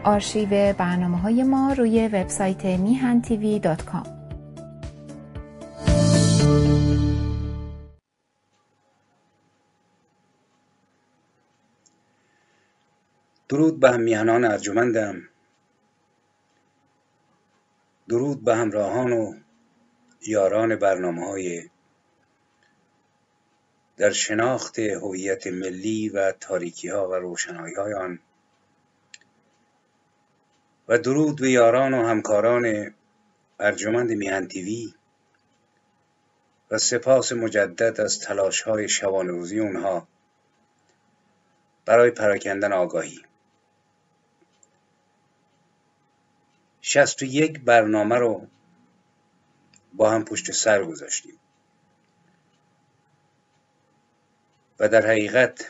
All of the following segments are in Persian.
آرشیو برنامه‌های ما روی وبسایت mihan.tv.com. درود به هم میهنان ارجمندم، درود به همراهان و یاران برنامه‌های در شناخت هویت ملی و تاریکی‌ها و روشنایی‌های آن، و درود به یاران و همکاران ارجمند میهن تیوی و سپاس مجدد از تلاش‌های شبانه روزی اونها برای پراکندن آگاهی. 61 برنامه رو با هم پشت سر گذاشتیم و در حقیقت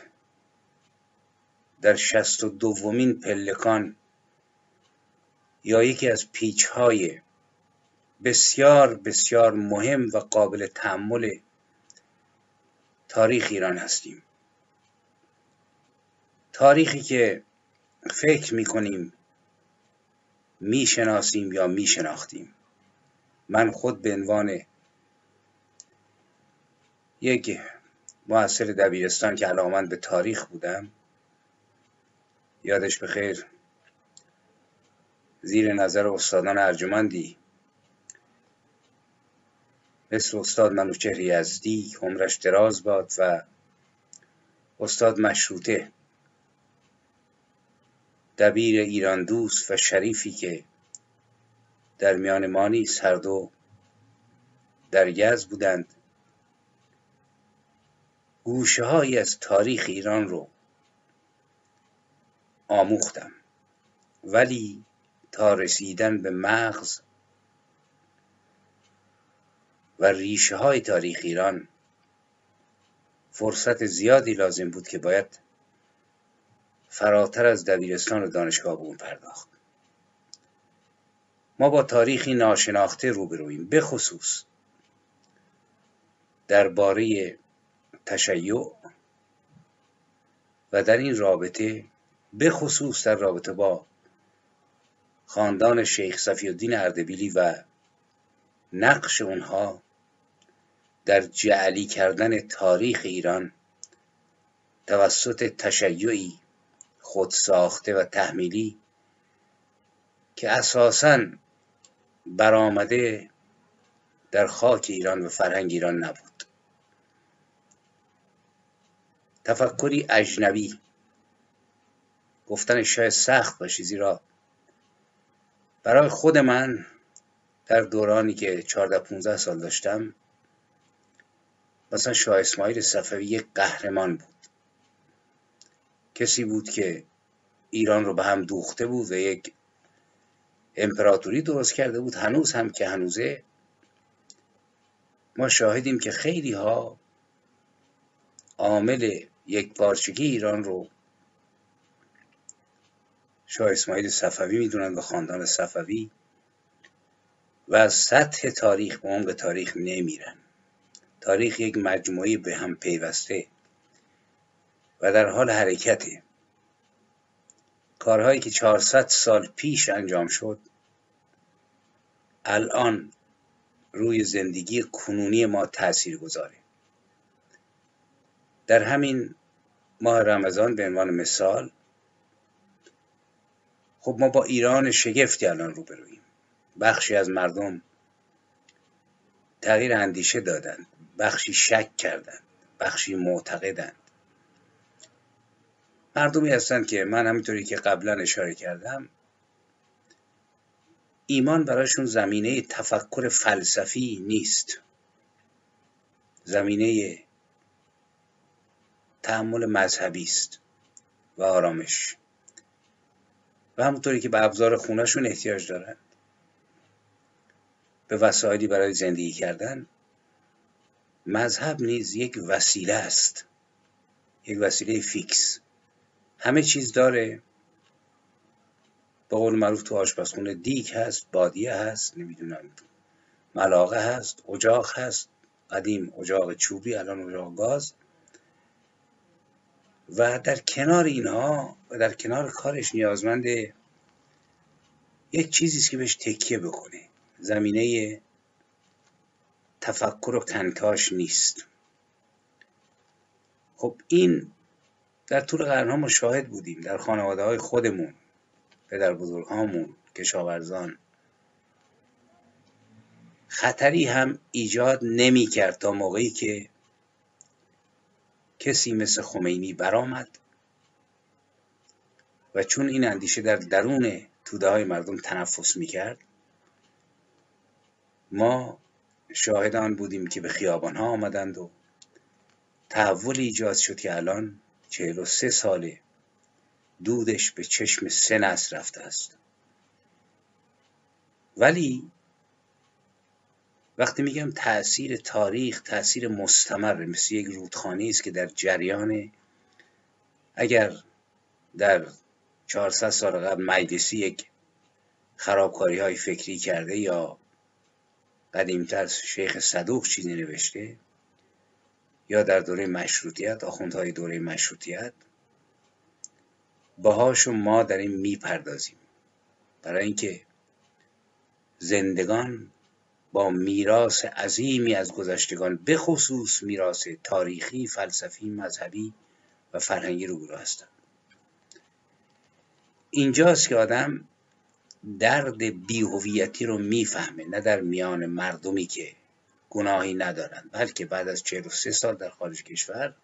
در 62مین پلکان یا یکی از پیچ‌های بسیار بسیار مهم و قابل تأمل تاریخ ایران هستیم. تاریخی که فکر می‌کنیم میشناسیم یا میشناختیم. من خود به عنوان یک مؤثر دبیرستان که علاقه‌مند به تاریخ بودم، یادش بخیر، زیر نظر استادان ارجمندی مثل استاد منوچهر یزدی عمرش دراز باد و استاد مشروطه، دبیر ایران دوست و شریفی که در میان ما نیست، هر دو در یزد بودند، گوشه‌هایی از تاریخ ایران رو آموختم، ولی تا رسیدن به مغز و ریشه های تاریخ ایران فرصت زیادی لازم بود که باید فراتر از دبیرستان و دانشگاه به اون پرداخت. ما با تاریخی ناشناخته روبرویم، به خصوص درباره تشیع و در این رابطه، به خصوص در رابطه با خاندان شیخ صفی‌الدین اردبیلی و نقش اونها در جعلی کردن تاریخ ایران توسط تشیعی خودساخته و تحمیلی که اساساً برآمده در خاک ایران و فرهنگ ایران نبود. تفکری اجنبی، گفتن شاید سخت باشه، زیرا برای خود من در دورانی که 14-15 سال داشتم، مثلا شاه اسماعیل صفوی یک قهرمان بود، کسی بود که ایران رو به هم دوخته بود و یک امپراتوری درست کرده بود. هنوز هم که هنوزه ما شاهدیم که خیلی ها عامل یک پارچگی ایران رو شاه اسماعیل صفوی میدونن و خاندان صفوی و از سطح تاریخ به عمق تاریخ نمیرن. تاریخ یک مجموعه به هم پیوسته و در حال حرکته. کارهایی که 400 سال پیش انجام شد الان روی زندگی کنونی ما تأثیر گذاره. در همین ماه رمضان به عنوان مثال، خب ما با ایران شگفتی الان روبرویم. بخشی از مردم تغییر اندیشه دادند، بخشی شک کردند، بخشی معتقدند. مردمی هستند که من همینطوری که قبلا اشاره کردم، ایمان برایشون زمینه تفکر فلسفی نیست، زمینه تأمل مذهبی است و آرامش، و همونطوری که به ابزار خونه‌شون احتیاج دارن، به وسایلی برای زندگی کردن، مذهب نیز یک وسیله است، یک وسیله فیکس. همه چیز داره، به قول معروف تو آشپزخونه دیگ هست، بادیه هست، نمیدونم ملاقه هست، اجاق هست، قدیم اجاق چوبی، الان اجاق گاز، و در کنار اینها و در کنار کارش نیازمند یک چیزیست که بهش تکیه بکنه، زمینه تفکر و کنکاش نیست. خب این در طول قرنها ما شاهد بودیم در خانواده های خودمون، پدر بزرگهامون، کشاورزان. خطری هم ایجاد نمی کرد تا موقعی که کسی مثل خمینی برآمد و چون این اندیشه در درون توده های مردم تنفس می کرد، ما شاهدان بودیم که به خیابان ها آمدند و تحول ایجاد شد که الان 43 ساله دودش به چشم 3 نسل رفته است. ولی وقتی میگم تأثیر تاریخ تأثیر مستمر، مثل یک رودخانه است که در جریان، اگر در 400 سال قبل مجلسی یک خرابکاری های فکری کرده یا قدیمتر شیخ صدوق چیزی نوشته، یا در دوره مشروطیت آخوندهای دوره مشروطیت، باهاشو ما داریم میپردازیم، برای اینکه زندگان با میراث عظیمی از گذشتگان، به خصوص میراث تاریخی، فلسفی، مذهبی و فرهنگی روبرو هستند. اینجاست که آدم درد بی‌هویتی رو میفهمه، نه در میان مردمی که گناهی ندارند، بلکه بعد از 43 سال در خارج کشور،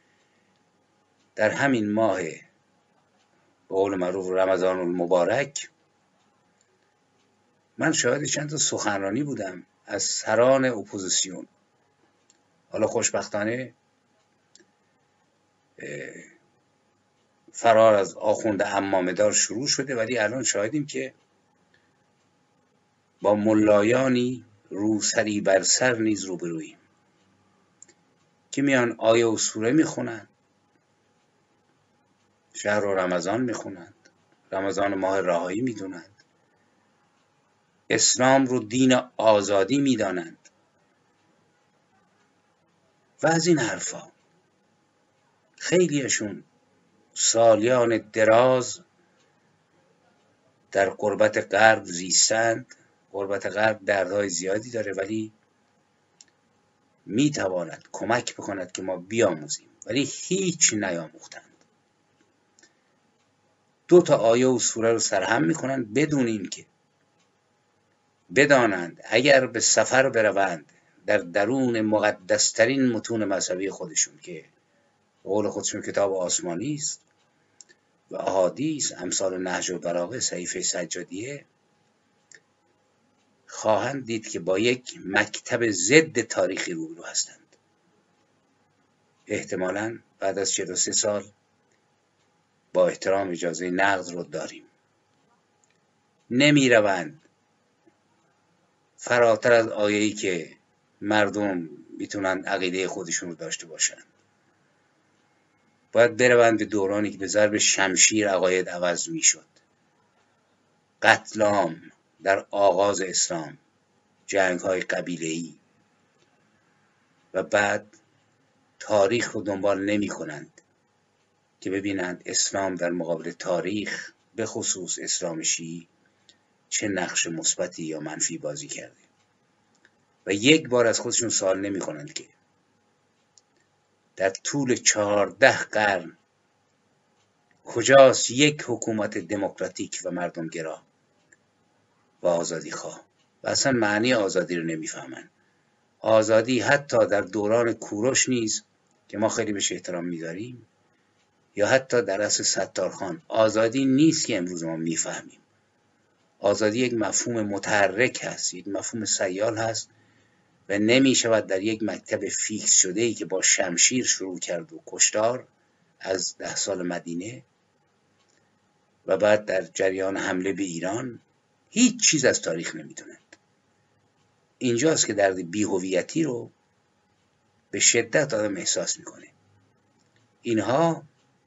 در همین ماه به قول معروف رمضان المبارک، من شاهد چند تا سخنرانی بودم از سران اپوزیسیون. حالا خوشبختانه فرار از آخوند عمامه‌دار شروع شده، ولی الان شاهدیم که با ملایانی روسری بر سر نیز روبروییم که میان آیه و سوره میخونند، شهر و رمضان میخونند، رمضان ماه رهایی میدونند، اسلام رو دین آزادی میدانند و از این حرفا. خیلیشون سالیان دراز در غربت غرب زیستند. غربت غرب دردهای زیادی داره، ولی میتواند کمک بکند که ما بیاموزیم، ولی هیچ نیاموختند. 2 تا آیه و سوره رو سرهم میکنند بدون این که بدانند اگر به سفر بروند در درون مقدسترین متون مذهبی خودشون که قول خودشون کتاب آسمانی است و احادیث امثال نهج البلاغه، صحیفه سجادیه، خواهند دید که با یک مکتب ضد تاریخی روبرو هستند. احتمالاً بعد از 43 سال با احترام اجازه نقد رو داریم. نمی روند فراتر از آیه‌ای که مردم میتونن عقیده خودشون رو داشته باشن. باید بروند به دورانی که به ضرب شمشیر عقاید عوض میشد. قتل عام در آغاز اسلام، جنگ‌های قبیله‌ای، و بعد تاریخ رو دنبال نمی کنند که ببینند اسلام در مقابل تاریخ، به خصوص اسلام شیعی، چه نقش مثبتی یا منفی بازی کرده. و یک بار از خودشون سوال نمی کنند که در طول 14 قرن کجاست یک حکومت دموکراتیک و مردمگرا و آزادی خواه، و اصلا معنی آزادی رو نمیفهمن. آزادی حتی در دوران کوروش نیز که ما خیلی بهش احترام میذاریم، یا حتی در عصر ستارخان، آزادی نیست که امروز ما میفهمیم. آزادی یک مفهوم متحرک هست، یک مفهوم سیال هست و نمیشود در یک مکتب فیکس شده‌ای که با شمشیر شروع کرد و کشتار از 10 سال مدینه و بعد در جریان حمله به ایران هیچ چیز از تاریخ نمیدونند. اینجاست که درد بی‌هویتی رو به شدت آدم احساس میکنه. اینها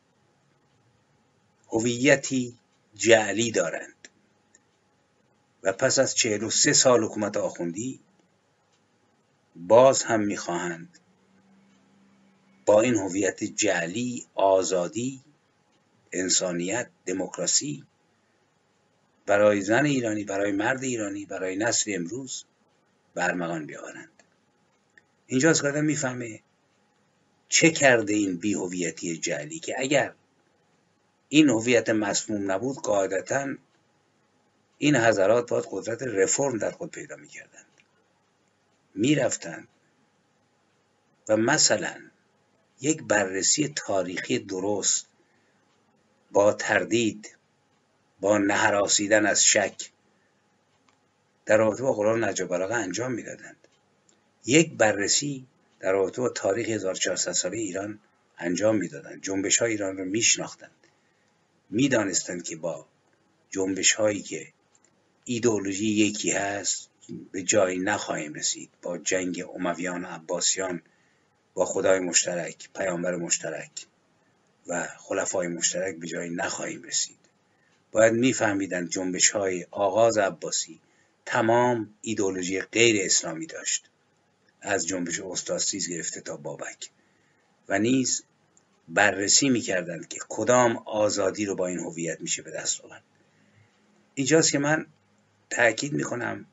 هویتی جعلی دارند و پس از 43 سال حکومت آخوندی باز هم میخواهند با این هویت جعلی، آزادی، انسانیت، دموکراسی برای زن ایرانی، برای مرد ایرانی، برای نسل امروز برمغان بیاورند. اینجاست که آدم میفهمه چه کرده این بی‌هویتی جعلی، که اگر این هویت مسموم نبود قاعدتاً این حضرات باید قدرت رفرم در خود پیدا میکردند، میرفتند و مثلا یک بررسی تاریخی درست با تردید، با نهراسیدن از شک در رابطه با قرآن نهج البلاغه انجام میدادند. یک بررسی در رابطه با تاریخ 1400 ساله ایران انجام میدادند. جنبش های ایران رو میشناختند، میدانستند که با جنبش هایی که ایدئولوژی یکی هست به جایی نخواهیم رسید. با جنگ امویان و عباسیان با خدای مشترک، پیامبر مشترک و خلفای مشترک به جایی نخواهیم رسید. باید میفهمیدند جنبش های آغاز عباسی تمام ایدئولوژی غیر اسلامی داشت، از جنبش استاسیز گرفته تا بابک، و نیز بررسی میکردند که کدام آزادی رو با این هویت میشه به دست آورد. اینجاست که من تأکید میکنم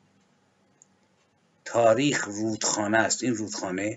تاریخ رودخانه است. این رودخانه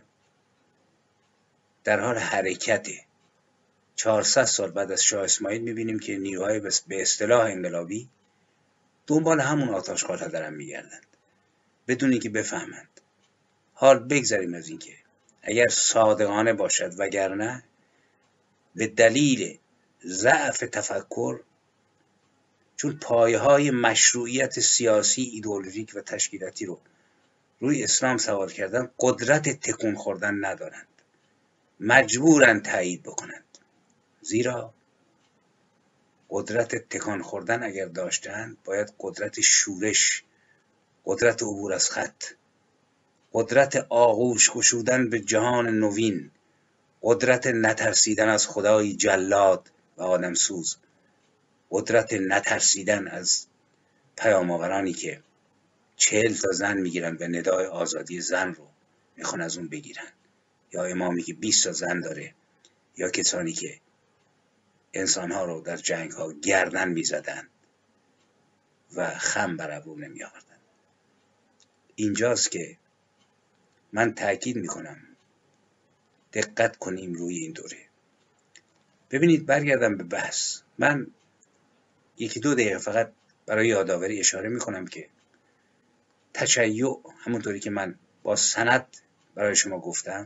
در حال حرکته. 400 سال بعد از شاه اسماعیل میبینیم که نیروهای به اصطلاح انقلابی دنبال همون آتش‌خال‌ها دارن میگردند بدون اینکه بفهمند. حال بگذاریم از اینکه اگر صادقانه باشد، وگرنه به دلیل ضعف تفکر، چون پایه‌های مشروعیت سیاسی، ایدئولوژیک و تشکیلاتی رو روی اسلام سوار کردن، قدرت تکون خوردن ندارند، مجبورن تایید بکنند. زیرا قدرت تکان خوردن اگر داشتند باید قدرت شورش، قدرت عبور از خط، قدرت آغوش گشودن به جهان نوین، قدرت نترسیدن از خدای جلاد و آدمسوز، قدرت نترسیدن از پیام‌آورانی که 40 تا زن میگیرن و ندای آزادی زن رو میخوان از اون بگیرن، یا امامی که 20 تا زن داره، یا کسانی که انسانها رو در جنگ‌ها گردن میزدن و خم بر ابرو نمی آوردن. اینجاست که من تأکید میکنم دقت کنیم روی این دوره. ببینید، برگردم به بحث. من 1-2 دقیقه فقط برای یادآوری اشاره میکنم که تشیع، همونطوری که من با سند برای شما گفتم،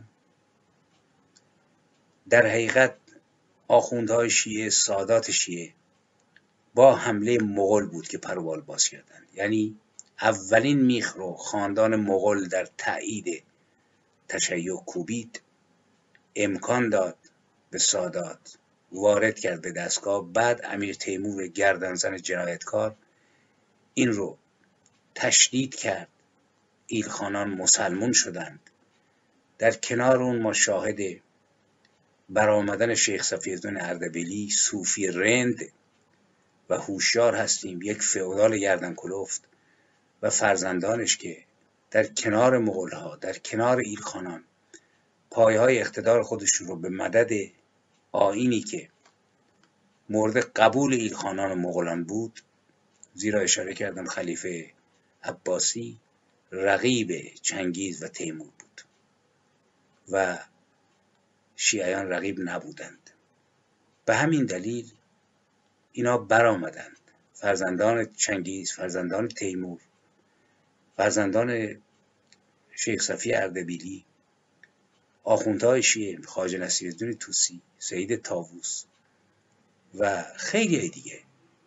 در حقیقت آخوندهای شیعه، سادات شیعه با حمله مغول بود که پروبال باز کردند. یعنی اولین میخ رو خاندان مغول در تایید تشیع کوبید، امکان داد به سادات، وارد کرد به دستگاه. بعد امیر تیمور گردنزن جنایتکار این رو تشدید کرد، ایلخانان مسلمون شدند. در کنار اون ما شاهد برآمدن شیخ صفی‌الدین اردبیلی، صوفی رند و هوشیار هستیم، یک فئودال گردن کلفت و فرزندانش که در کنار مغول‌ها، در کنار ایلخانان پایه‌های اقتدار خودشون رو به مدد آیینی که مورد قبول ایلخانان و مغولان بود، زیرا اشاره کردم خلیفه عباسی رقیب چنگیز و تیمور بود و شیعیان رقیب نبودند. به همین دلیل اینا برآمدند، فرزندان چنگیز، فرزندان تیمور، فرزندان شیخ صفی اردبیلی، آخوندهای شیعه، خواجه نصیرالدین طوسی، سید طاووس و خیلی دیگه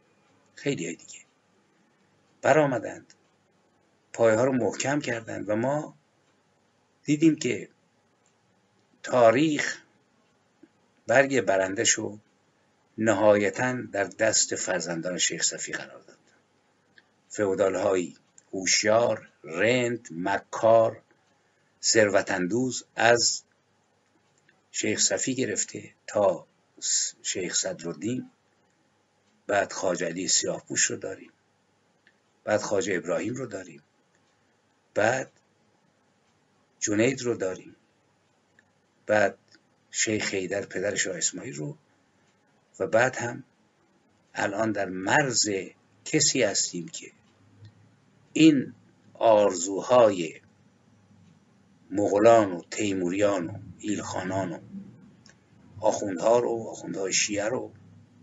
برآمدند، پایه‌ها رو محکم کردند و ما دیدیم که تاریخ برگ برندش رو نهایتاً در دست فرزندان شیخ صفی قرار داد. فئودال‌هایی هوشیار، رند، مکار، ثروت‌اندوز، از شیخ صفی گرفته تا شیخ صدرالدین، بعد خواجه علی سیاهپوش رو داریم، بعد خواجه ابراهیم رو داریم، بعد جنید رو داریم، بعد شیخ حیدر پدر شاه اسماعیل رو، و بعد هم الان در مرز کسی هستیم که این آرزوهای مغولان و تیموریان و ایلخانان و آخوندهای شیعه رو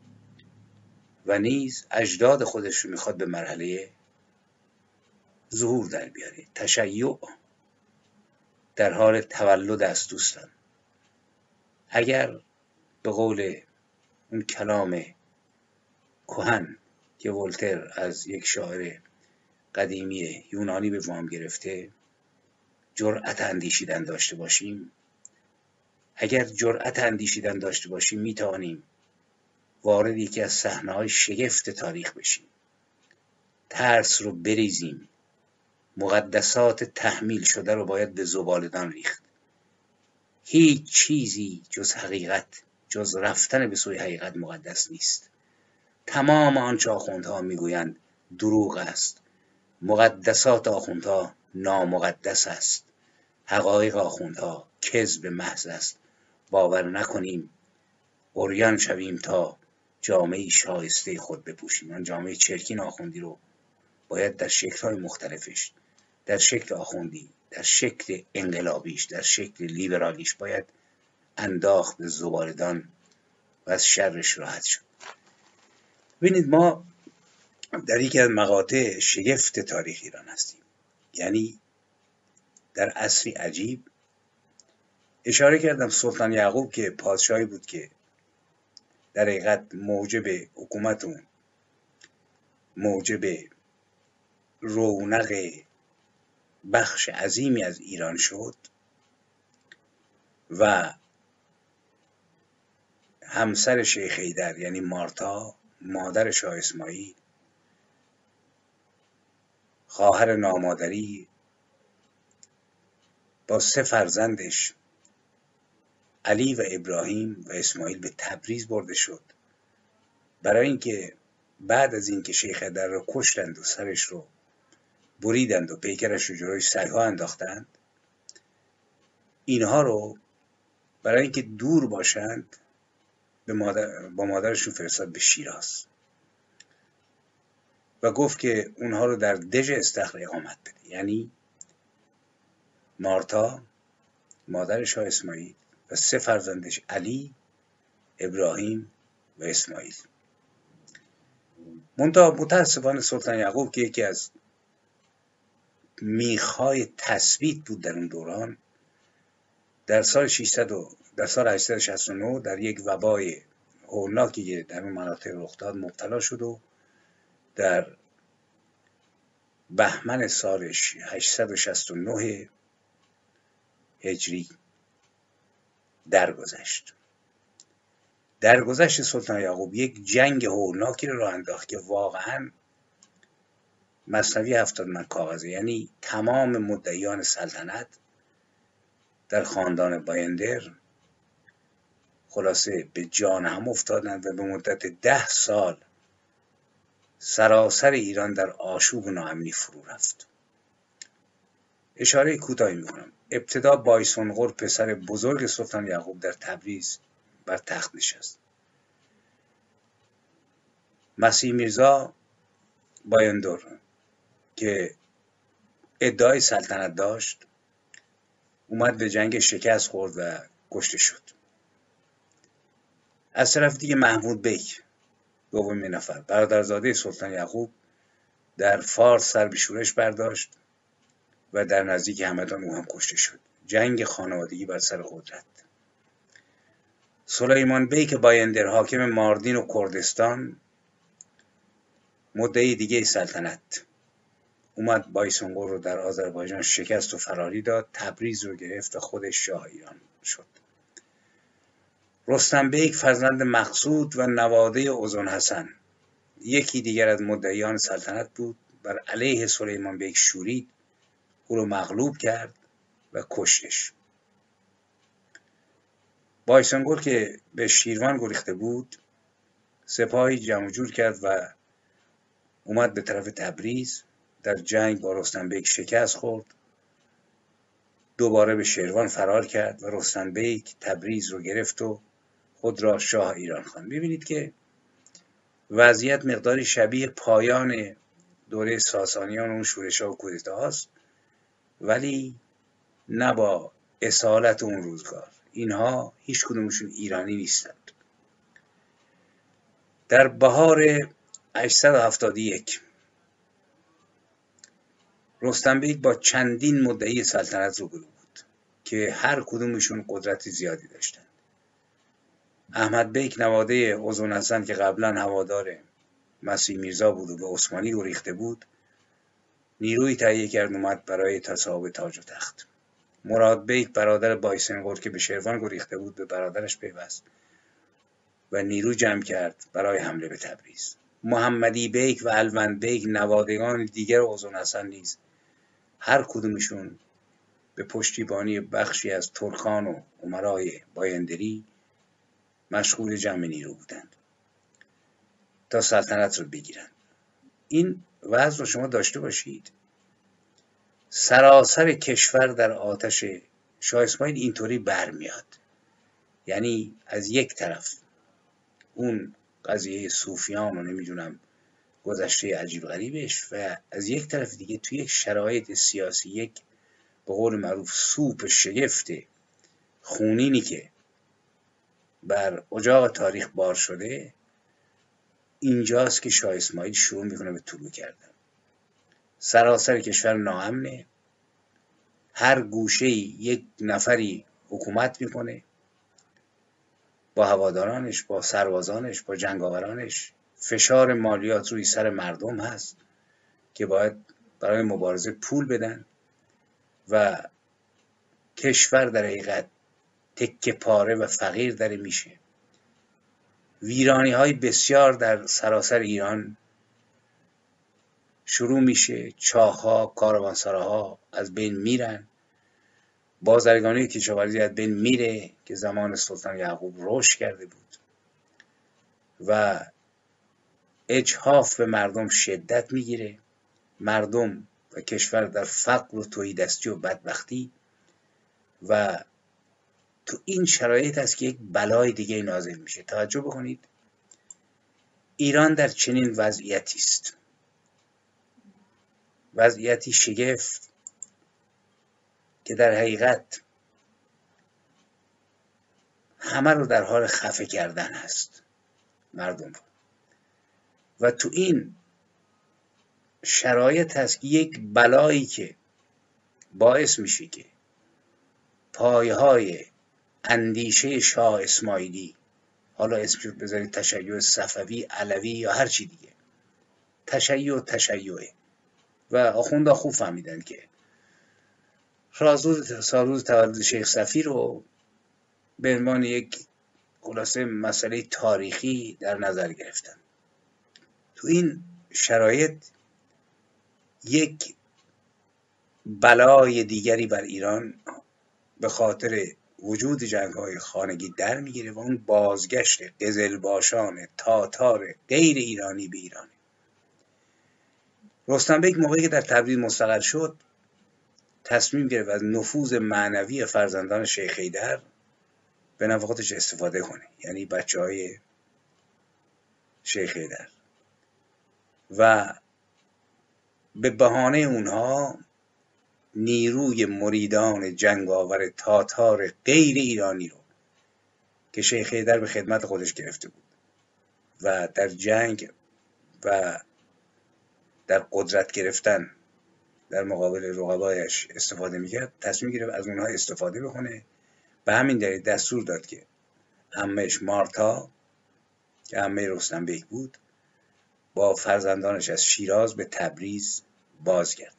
و نیز اجداد خودش رو میخواد به مرحله ظهور در بیاره. تشیع در حال تولد است دوستان. اگر به قول اون کلام کهن که ولتر از یک شاعر قدیمی یونانی به وام گرفته، جرأت اندیشیدن داشته باشیم، اگر جرأت اندیشیدن داشته باشیم میتوانیم وارد یکی از صحنه‌های شگفت تاریخ بشیم. ترس رو بریزیم. مقدسات تحمیل شده رو باید به زباله‌دان ریخت. هیچ چیزی جز حقیقت، جز رفتن به سوی حقیقت مقدس نیست. تمام آنچه آخوندها میگویند دروغ است. مقدسات آخوندها نامقدس است. حقایق آخوندها کذب محض است. باور نکنیم عریان شویم تا جامعه شایسته خود بپوشیم. آن جامعه چرکین آخوندی رو باید در شکل‌های مختلفش، در شکل آخوندی، در شکل انقلابیش، در شکل لیبرالیش باید انداخت به زباله‌دان و از شرش راحت شد. ببینید ما در یکی از مقاطع شگفت تاریخ ایران هستیم. یعنی در عصری عجیب. اشاره کردم سلطان یعقوب که پادشاهی بود که در حقیقت موجب حکومت و موجب رونق بخش عظیمی از ایران شد و همسر شیخ حیدر یعنی مارتا، مادر شاه اسماعیل، خواهر نامادری با 3 فرزندش علی و ابراهیم و اسماعیل به تبریز برده شد، برای اینکه بعد از اینکه شیخ حیدر رو کشتند و سرش رو بریدند و پیکرش رو جلوی سگ‌ها انداختند، اینها رو برای اینکه دور باشند با مادرشون فرستاد به شیراز و گفت که اونها رو در دژ استخر اقامت بده. یعنی مارتا مادر شاه اسماعیل و 3 فرزندش علی، ابراهیم و اسماعیل. منتها متاسفانه سلطان یعقوب که یکی از میخهای تثبیت بود در اون دوران، در سال 869 در یک وبای هولناکی که در اون مناطق رخ داد مبتلا شد و در بهمن سال 869 هجری درگذشت. درگذشت سلطان یعقوب یک جنگ هولناکی رو راه انداخت که واقعا مثنوی 70 من کاغذه. یعنی تمام مدعیان سلطنت در خاندان بایندر خلاصه به جان هم افتادند و به مدت 10 سال سراسر ایران در آشوب و ناامنی فرو رفت. اشاره کوتاهی میکنم. ابتدا بایسونقر پسر بزرگ سلطان یعقوب در تبریز بر تخت نشست. مسیح میرزا بایندر که ادعای سلطنت داشت اومد به جنگ شکست خورد و کشته شد. از طرف دیگه محمود بیک دومین نفر برادرزاده سلطان یعقوب در فارس سر به شورش برداشت و در نزدیک همدان او هم کشته شد. جنگ خانوادگی بر سر قدرت. سلیمان بیک بایندر حاکم ماردین و کردستان مدعی دیگه سلطنت اومد بایسونقر رو در آذربایجان شکست و فراری داد، تبریز رو گرفت و خودش شاه ایران شد. رستم بیک فرزند مقصود و نواده اذن حسن یکی دیگر از مدعیان سلطنت بود، بر علیه سلیمان بیک شورید، او رو مغلوب کرد و کشتش. بایسونقر که به شیروان گریخته بود سپاهی جمع جور کرد و اومد به طرف تبریز. در جنگ با رستم بیک شکست خورد، دوباره به شیروان فرار کرد و رستم بیک تبریز رو گرفت و خود را شاه ایران خواند. ببینید که وضعیت مقداری شبیه پایان دوره ساسانیان، اون شورش‌ها و کودتاهاست، ولی نه با اصالت اون روزگار. اینها هیچ کدومشون ایرانی نیستند. در بهار 871 رستم بیگ با چندین مدعی سلطنت روبرو بود که هر کدومشون قدرت زیادی داشتند. احمد بیگ نواده قزون حسن که قبلا هوادار مسیح میرزا بود و به عثمانی گریخته بود، نیروی تهیه کرد اومد برای تصاحب تاج و تخت. مراد بیگ برادر بایسنگور که به شیروان گریخته بود به برادرش پیوست و نیرو جمع کرد برای حمله به تبریز. محمدی بیگ و الوند بیگ نوادگان دیگر قزون حسن نیز هر کدومشون به پشتیبانی بخشی از ترکان و امرای بایندری مشغول جمع نیرو بودند تا سلطنت رو بگیرند. این وضع رو شما داشته باشید، سراسر کشور در آتش شاه اسماعیل اینطوری برمیاد. یعنی از یک طرف اون قضیه صوفیان و نمیدونم گذشته عجیب غریبش، و از یک طرف دیگه توی یک شرایط سیاسی، یک به قول معروف سوپ شگفت خونینی که بر اجاق تاریخ بار شده، اینجاست که شاه اسماعیل شروع میکنه به طلوع کردن. سراسر کشور ناامنه، هر گوشه یک نفری حکومت میکنه با هوادارانش، با سربازانش، با جنگاورانش. فشار مالیات روی سر مردم هست که باید برای مبارزه پول بدن و کشور در حقیقت تکه پاره و فقیر داره میشه. ویرانی های بسیار در سراسر ایران شروع میشه، چاه‌ها، کاروانسراها از بین میرن، بازرگانی کشاورزی از بین میره که زمان سلطان یعقوب رشد کرده بود و اجحاف به مردم شدت میگیره. مردم و کشور در فقر و تهیدستی و بدبختی، و تو این شرایط هست که یک بلای دیگه نازل میشه. توجه بکنید، ایران در چنین وضعیتی است، وضعیتی شگفت که در حقیقت همه رو در حال خفه کردن هست مردم رو. و تو این شرایط هست که یک بلایی که باعث میشه که پایه‌های اندیشه شاه اسماعیلی، حالا اسمشو بذارید تشیع صفوی، علوی یا هر چی دیگه، تشیعه، و آخوندها خوب فهمیدن که سالروز تولد شیخ صفی رو به عنوان یک خلاصه مسئله تاریخی در نظر گرفتن. تو این شرایط یک بلای دیگری بر ایران به خاطر وجود جنگ‌های خانگی در میگیره و اون بازگشت قزلباشان تاتار غیر ایرانی به ایران. رستم بیگ موقعی که در تبریز مستقر شد تصمیم گرفت از نفوذ معنوی فرزندان شیخ حیدر به نفع خودش استفاده کنه، یعنی بچه‌های شیخ حیدر، و به بهانه اونها نیروی مریدان جنگاور تاتار غیر ایرانی رو که شیخ حیدر به خدمت خودش گرفته بود و در جنگ و در قدرت گرفتن در مقابل رقبایش استفاده میکرد، تصمیم گرفت از اونها استفاده بکنه. به همین دلیل دستور داد که عمه‌اش مارتا که عمه رستم بیگ بود با فرزندانش از شیراز به تبریز بازگردند.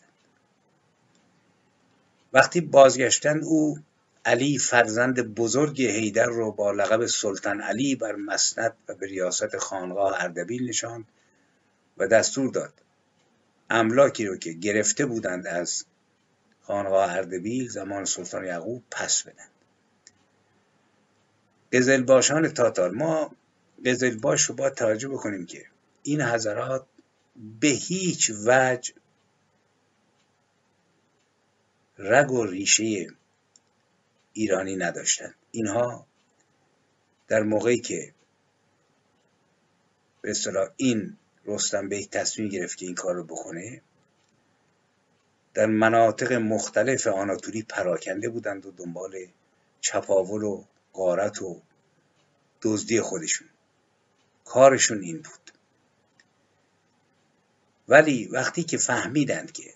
وقتی بازگشتند او علی فرزند بزرگ حیدر رو با لقب سلطان علی بر مسند و به ریاست خانقاه اردبیل نشاند و دستور داد املاکی رو که گرفته بودند از خانقاه اردبیل زمان سلطان یعقوب پس بدن. قزلباشان تاتار، ما قزلباش رو باید توجه بکنیم که این حضرات به هیچ وجه رگ و ریشه ایرانی نداشتند. اینها در موقعی که به به اصطلاح این رستم بیگ تصمیم گرفت که این کار رو بکنه، در مناطق مختلف آناتولی پراکنده بودند و دنبال چپاول و غارت و دزدی خودشون، کارشون این بود. ولی وقتی که فهمیدند که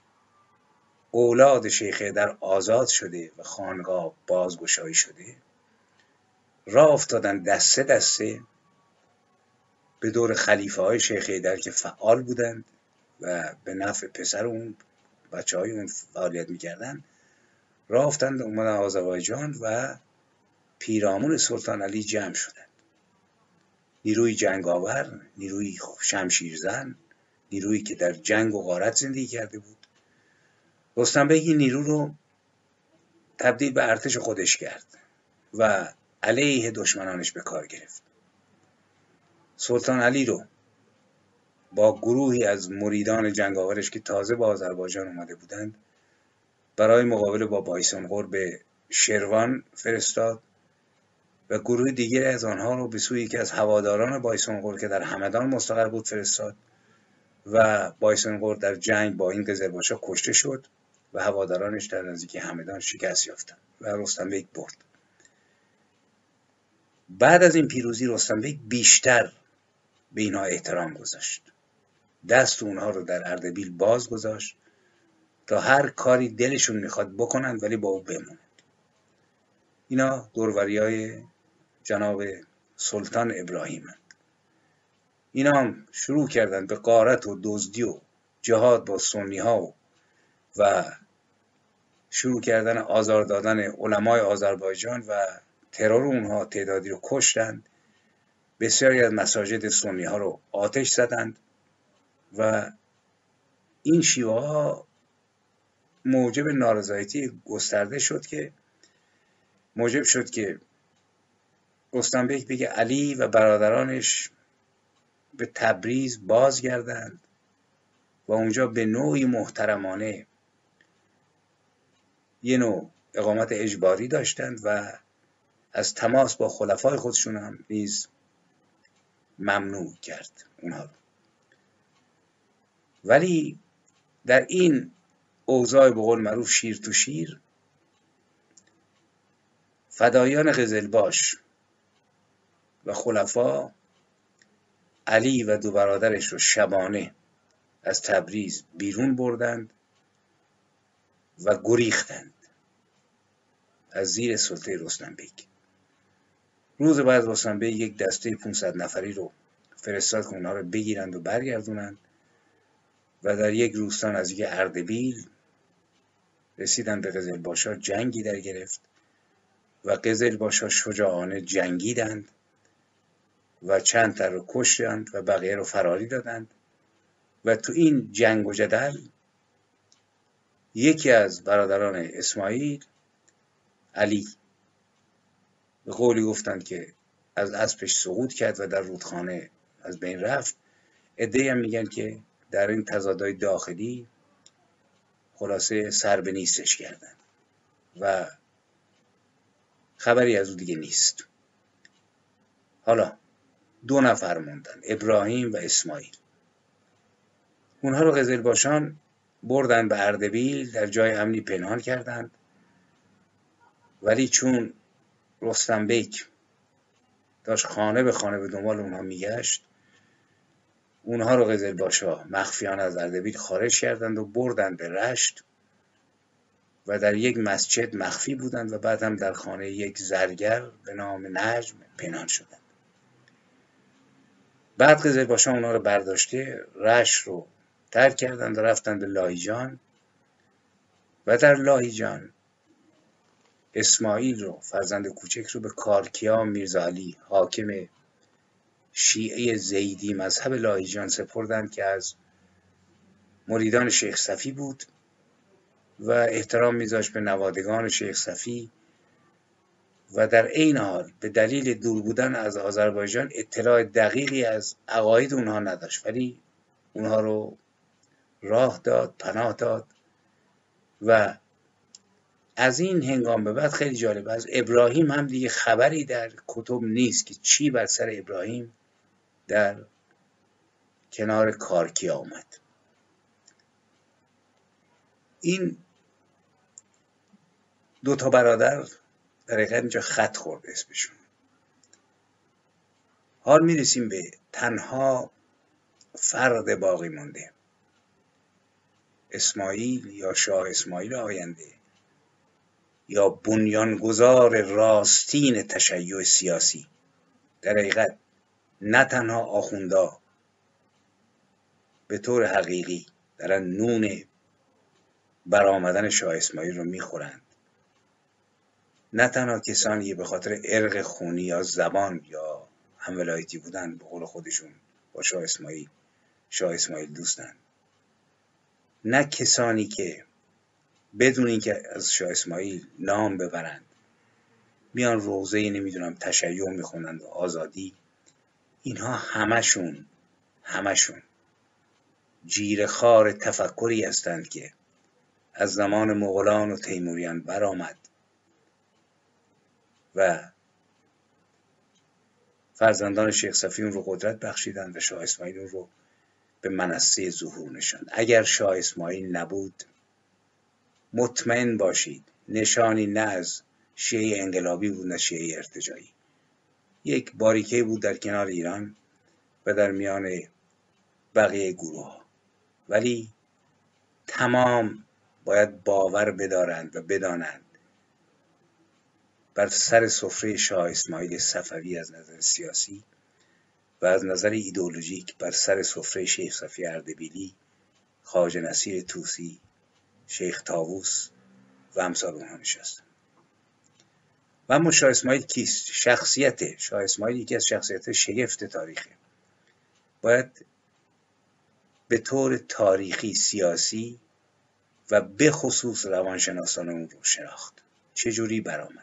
اولاد شیخ در آزاد شده و خانقاه بازگشایی شده، راه افتادن دسته دسته به دور خلیفه های شیخ در که فعال بودند و به نفع پسر اون بچه های اون فعالیت میکردن، راه افتادند اومدن آذربایجان و پیرامون سلطان علی جمع شدند. نیروی جنگاور، نیروی شمشیرزن، نیرویی که در جنگ و غارت زندگی کرده بود. رستم بیگ این نیرو رو تبدیل به ارتش خودش کرد و علیه دشمنانش به کار گرفت. سلطان علی رو با گروهی از مریدان جنگاورش که تازه با آذربایجان اومده بودند برای مقابله با بایسنغور به شروان فرستاد و گروه دیگری از آنها رو به سوی یکی از هواداران بایسنغور که در همدان مستقر بود فرستاد و بایسنغور در جنگ با این قزلباشا کشته شد و هوادارانش در نزدیک همدان شکست یافتند و رستم بیگ برد. بعد از این پیروزی رستم بیگ بیشتر به اینها احترام گذاشت، دست اونها رو در اردبیل باز گذاشت تا هر کاری دلشون میخواد بکنند ولی با او بمونند. اینا دوروریای جناب سلطان ابراهیم هست. اینا هم شروع کردن به غارت و دزدی و جهاد با سنی ها و شروع کردن آزار دادن علمای آذربایجان و ترور اونها. تعدادی رو کشتند، بسیاری از مساجد سنی ها رو آتش زدند و این شیوه ها موجب نارضایتی گسترده شد که موجب شد که رستم بیگ بگه علی و برادرانش به تبریز بازگردند و اونجا به نوعی محترمانه یه نوع اقامت اجباری داشتند و از تماس با خلفای خودشون هم نیز ممنوع کرد اونها رو. ولی در این اوضاع به قول معروف شیر تو شیر، فدایان قزلباش و خلفا علی و دو برادرش رو شبانه از تبریز بیرون بردند و گریختند از زیر سلطه رستم بیگ. روز بعد رستم بیگ یک دسته 500 نفری رو فرستاد که اونها رو بگیرند و برگردونند و در یک روستا نزدیک اردبیل رسیدند به قزلباشا. جنگی در گرفت و قزلباشا شجاعانه جنگیدند و چند تن رو کشتند و بقیه رو فراری دادند و تو این جنگ و جدل یکی از برادران اسماعیل، علی، به قولی گفتند که از اسبش سقوط کرد و در رودخانه از بین رفت. عده‌ای هم میگن که در این تضادهای داخلی خلاصه سر به نیستش کردن و خبری از او دیگه نیست. حالا 2 نفر موندن، ابراهیم و اسماعیل. اونها رو قزلباشان بردن به اردبیل، در جای امنی پنهان کردند. ولی چون رستم بیگ داشت خانه به خانه به دنبال اونها میگشت، اونها رو قزلباشا مخفیانه از اردبیل خارج کردند و بردند به رشت و در یک مسجد مخفی بودند و بعد هم در خانه یک زرگر به نام نجم پنهان شدند. بعد قزلباشا اونها رو برداشته رشت رو ترک کردند و رفتند به لاهیجان و در لاهیجان اسماعیل رو، فرزند کوچک رو، به کارکیا میرزا علی حاکم شیعه زیدی مذهب لاهیجان سپردند که از مریدان شیخ صفی بود و احترام میذاشت به نوادگان شیخ صفی و در عین حال به دلیل دور بودن از آذربایجان اطلاع دقیقی از عقاید اونها نداشت، ولی اونها رو راه داد، پناه داد. و از این هنگام به بعد خیلی جالب، از ابراهیم هم دیگه خبری در کتب نیست که چی بر سر ابراهیم در کنار کارکی آمد. این دو تا برادر در حقیقت اینجا خط خورد اسمشون. حال میرسیم به تنها فرد باقی مونده، اسماعیل یا شاه اسماعیل آینده، یا بنیانگذار راستین تشیع سیاسی. در حقیقت نه تنها آخوندا به طور حقیقی دارن نون برآمدن شاه اسماعیل رو میخورند، نه تنها کسانی به خاطر ارق خونی یا زبان یا همولایتی بودن به قول خودشون با شاه اسماعیل دوستن، نه کسانی که بدون اینکه از شاه اسماعیل نام ببرند میان روزه نمیدونم تشیع میخونند و آزادی. اینها همشون جیره‌خوار تفکری هستند که از زمان مغولان و تیموریان برآمد و فرزندان شیخ صفی اون رو قدرت بخشیدند و شاه اسماعیل اون رو به منصه ظهور نشاند. اگر شاه اسماعیل نبود مطمئن باشید نشانی نه از شیعه انقلابی بود نه شیعه ارتجاعی، یک باریکه بود در کنار ایران و در میان بقیه گروه. ولی تمام باید باور بدارند و بدانند بر سر سفره شاه اسماعیل صفوی از نظر سیاسی و از نظر ایدئولوژیک بر سر سفره شیخ صفی اردبیلی، خواجه نصیر طوسی، شیخ طاووس و امثال اونها نشستن. و اما شاه اسماعیل کیست؟ شخصیت شاه اسماعیل یکی از شخصیت شگفت تاریخه. باید به طور تاریخی، سیاسی و به خصوص روانشناسان اون رو شناخت. چجوری برآمد؟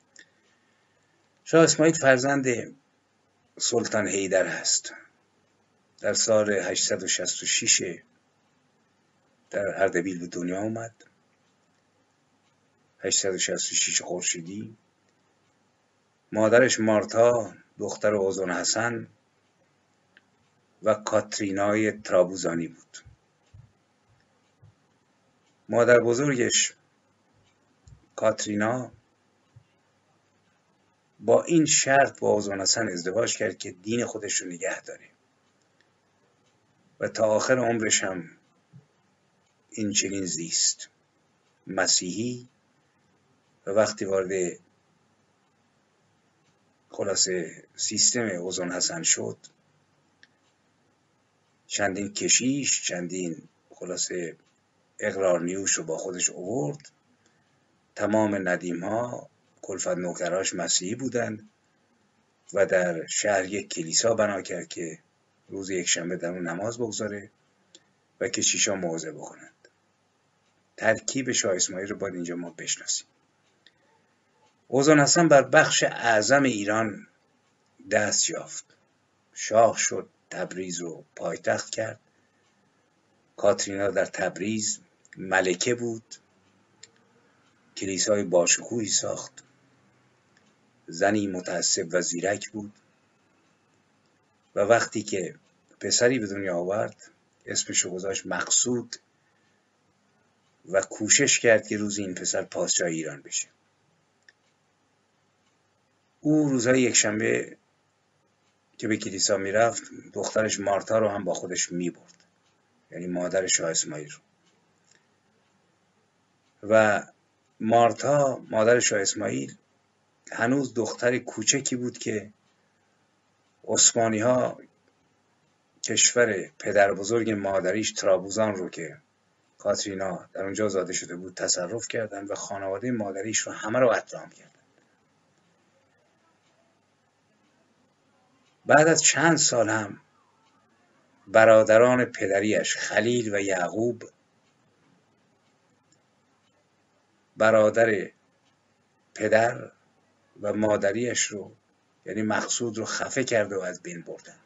شاه اسماعیل فرزند سلطان حیدر هست. در سال 866 در اردبیل به دنیا اومد، 866 خورشیدی. مادرش مارتا دختر اوزون حسن و کاترینای ترابوزانی بود. مادر بزرگش کاترینا با این شرط با اوزون حسن ازدواج کرد که دین خودش رو نگه داره و تا آخر عمرش هم این چنین زیست، مسیحی. و وقتی وارد خلاصه سیستم اوزون حسن شد، چندین کشیش، چندین خلاصه اقرارنیوش رو با خودش آورد. تمام ندیم ها کلفت نوکراش مسیحی بودند و در شهر یک کلیسا بنا کرد که روز یکشنبه در اون نماز بگذاره و کشیشا موعظه بکنند. ترکیب شاه اسماعیل رو باید اینجا ما بشناسیم. اوزون حسن بر بخش اعظم ایران دست یافت، شاه شد، تبریز رو پایتخت کرد. کاترینا در تبریز ملکه بود، کلیسای باشکوهی ساخت، زنی متعصب و زیرک بود و وقتی که پسری به دنیا آورد اسمش رو گذاشت مقصود و کوشش کرد که روزی این پسر پادشاه ایران بشه. او روزهای یکشنبه که به کلیسا میرفت دخترش مارتا رو هم با خودش میبرد، یعنی مادر شاه اسماعیل رو. و مارتا مادر شاه اسماعیل هنوز دختر کوچکی بود که عثمانی ها کشور پدر بزرگ مادریش ترابوزان رو که کاترینا در اونجا زاده شده بود تصرف کردن و خانواده مادریش رو همه رو اترام کردن. بعد از چند سال هم برادران پدریش خلیل و یعقوب برادر پدر و مادریش رو یعنی مقصود رو خفه کرده و از بین بردن.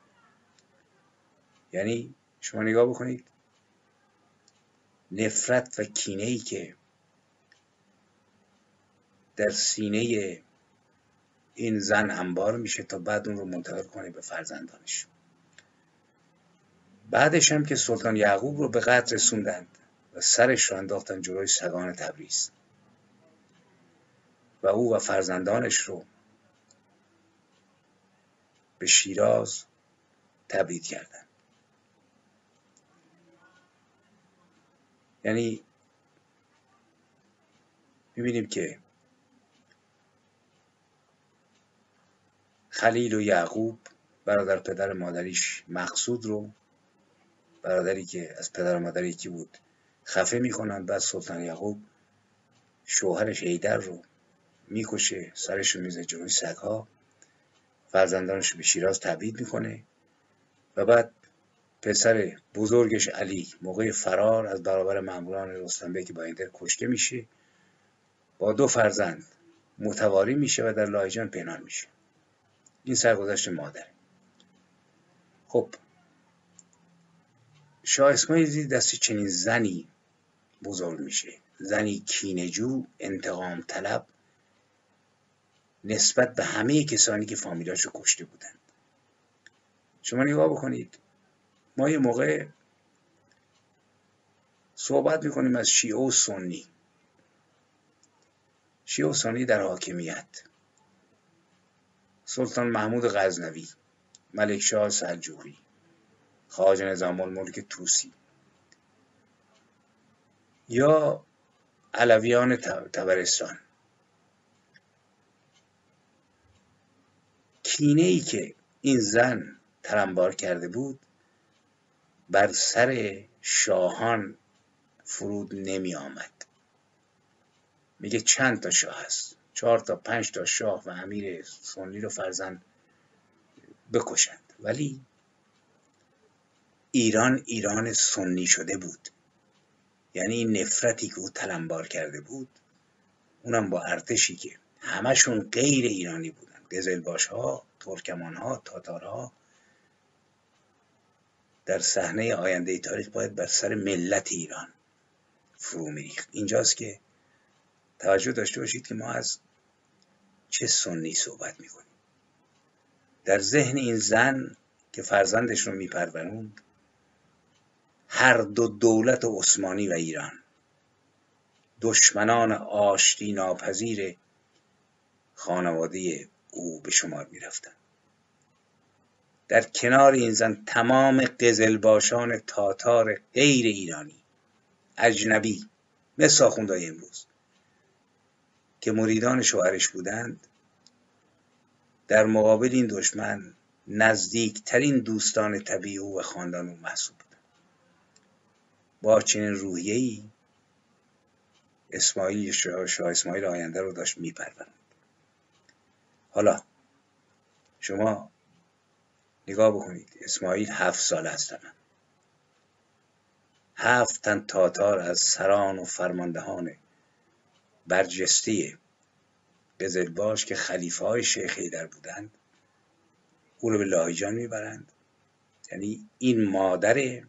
یعنی شما نگاه بکنید نفرت و کینه‌ای که در سینه این زن انبار میشه تا بعد اون رو منتقل کنه به فرزندانش. بعدش هم که سلطان یعقوب رو به قتل رسوندند و سرش رو انداختن جلوی سگان تبریز و او و فرزندانش رو به شیراز تبعید کردند. یعنی می‌بینیم که خلیل و یعقوب برادر پدر مادریش مقصود رو، برادری که از پدر و مادر یکی بود، خفه میکنن. بعد سلطان یعقوب شوهرش حیدر رو میکشه، سرش رو میزه جلوی سگها، فرزندانش رو به شیراز تبعید میکنه و بعد پسر بزرگش علی موقع فرار از برابر ماموران رستم بیگ بایندر کشته میشه، با 2 فرزند متواری میشه و در لاهیجان پنهان میشه. این سرگذشت مادر. خب شاه اسماعیل دید دست چنین زنی بزرگ میشه، زنی کینه‌جو، انتقام طلب نسبت به همه کسانی که فامیلاشو کشته بودند. شما نگاه بکنید، ما یه موقع صحبت میکنیم از شیعه و سنی. شیعه و سنی در حاکمیت، سلطان محمود غزنوی، ملکشاه سلجوقی، خواجه نظام الملک طوسی یا علویان طبرستان، کینه‌ای که این زن ترنبار کرده بود بر سر شاهان فرود نمی آمد. میگه چند تا شاه هست، 4 تا 5 تا شاه و امیر سنی رو فرزند بکشند، ولی ایران سنی شده بود. یعنی این نفرتی که او تلمبار کرده بود، اونم با ارتشی که همشون غیر ایرانی بودن، قزلباش‌ها، ترکمان‌ها، تاتارها، در صحنه آینده تاریخ باید بر سر ملت ایران فرو میریخت. اینجاست که توجه داشته باشید که ما از چه سنی صحبت میکنیم. در ذهن این زن که فرزندش رو میپروروند، هر دو دولت عثمانی و ایران دشمنان آشتی ناپذیر خانواده او به شمار میرفتند. در کنار این زن تمام قزلباشان تاتار غیر ایرانی، اجنبی، مثل آخوندهای امروز که مریدان شوهرش بودند، در مقابل این دشمن نزدیکترین دوستان طبیعی او و خاندان او محسوب بودند. با چنین روحیه‌ای اسماعیل شاه اسماعیل آینده رو داشت میپروراند. حالا شما نگاه بکنید، اسماعیل 7 ساله هستن، 7 تن تاتار از سران و فرماندهان برجسته قزلباش که خلیفه های شیخ حیدر بودند او رو به لاهیجان میبرند. یعنی این مادره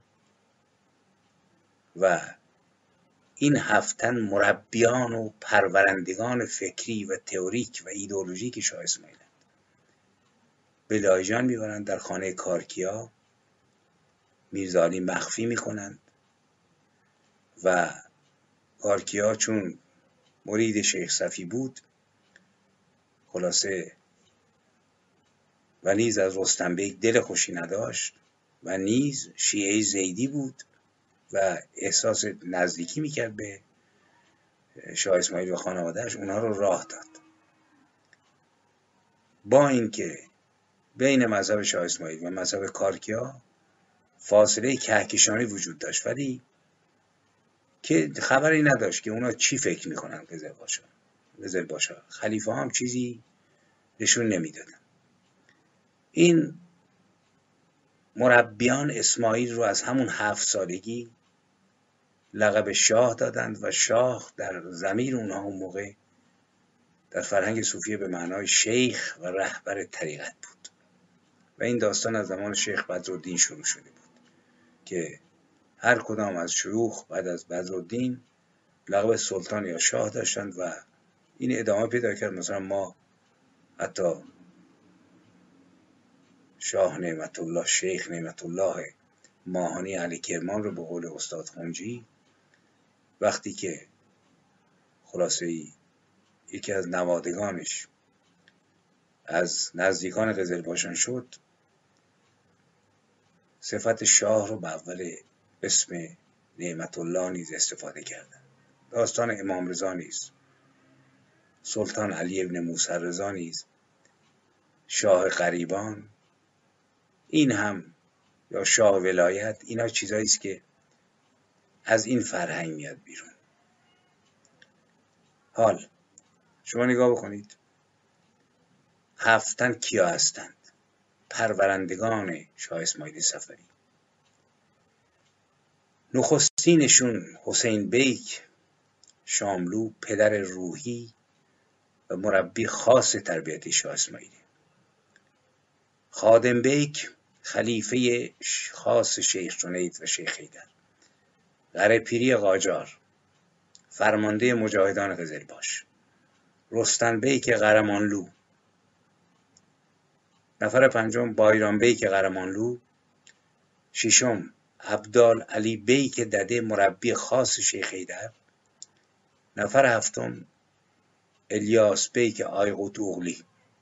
و این 7 تن مربیان و پرورندگان فکری و تئوریک و ایدئولوژیک شاه اسماعیل به لاهیجان میبرند، در خانه کارکیا میرزا علی مخفی میکنند و کارکیا چون مرید شیخ صفی بود خلاصه و نیز از رستم بیگ دل خوشی نداشت و نیز شیعه زیدی بود و احساس نزدیکی میکرد به شاه اسماعیل و خانوادهش، اونها رو راه داد. با اینکه بین مذهب شاه اسماعیل و مذهب کارکیا فاصله کهکشانی وجود داشت، ولی که خبری نداشت که اونا چی فکر میکنن. قزلباشا خلیفه هم چیزی نشون نمیدادن. این مربیان اسماعیل رو از همون 7 سالگی لقب شاه دادند و شاه در ضمیر اونها اون موقع در فرهنگ صوفیه به معنای شیخ و رهبر طریقت بود و این داستان از زمان شیخ بدرالدین شروع شده بود که هر کدام از شیوخ بعد از بدرالدین لقب سلطان یا شاه داشتند و این ادامه پیدا کرد. مثلا ما حتی شاه نعمت الله، شیخ نعمت الله ماهانه اهل کرمان رو به قول استاد خونجی وقتی که خلاصه یکی از نوادگانش از نزدیکان قزلباشان شد، صفت شاه رو به اول اسم نعمت الله نیز استفاده کردن. داستان امام رضا نیز، سلطان علی ابن موسی رضا نیز، شاه غریبان، این هم یا شاه ولایت، اینا چیزایی است که از این فرهنگ میاد بیرون. حال شما نگاه بکنید 7 تن کیا هستند؟ پرورندگان شاه اسماعیل صفوی. نخستینشون حسین بیک شاملو، پدر روحی و مربی خاص تربیتی شاه اسماعیل. خادم بیک خلیفه خاص شیخ جنید و شیخ حیدر. قره‌پیری قاجار فرمانده مجاهدان قزلباش. رستم بیک قرمانلو. نفر پنجم بایرام بیک قرمانلو. ششم عبدال علی بیک دده مربی خاص شیخ حیدر. نفر هفتم الیاس بیک آیقوت اوغلی.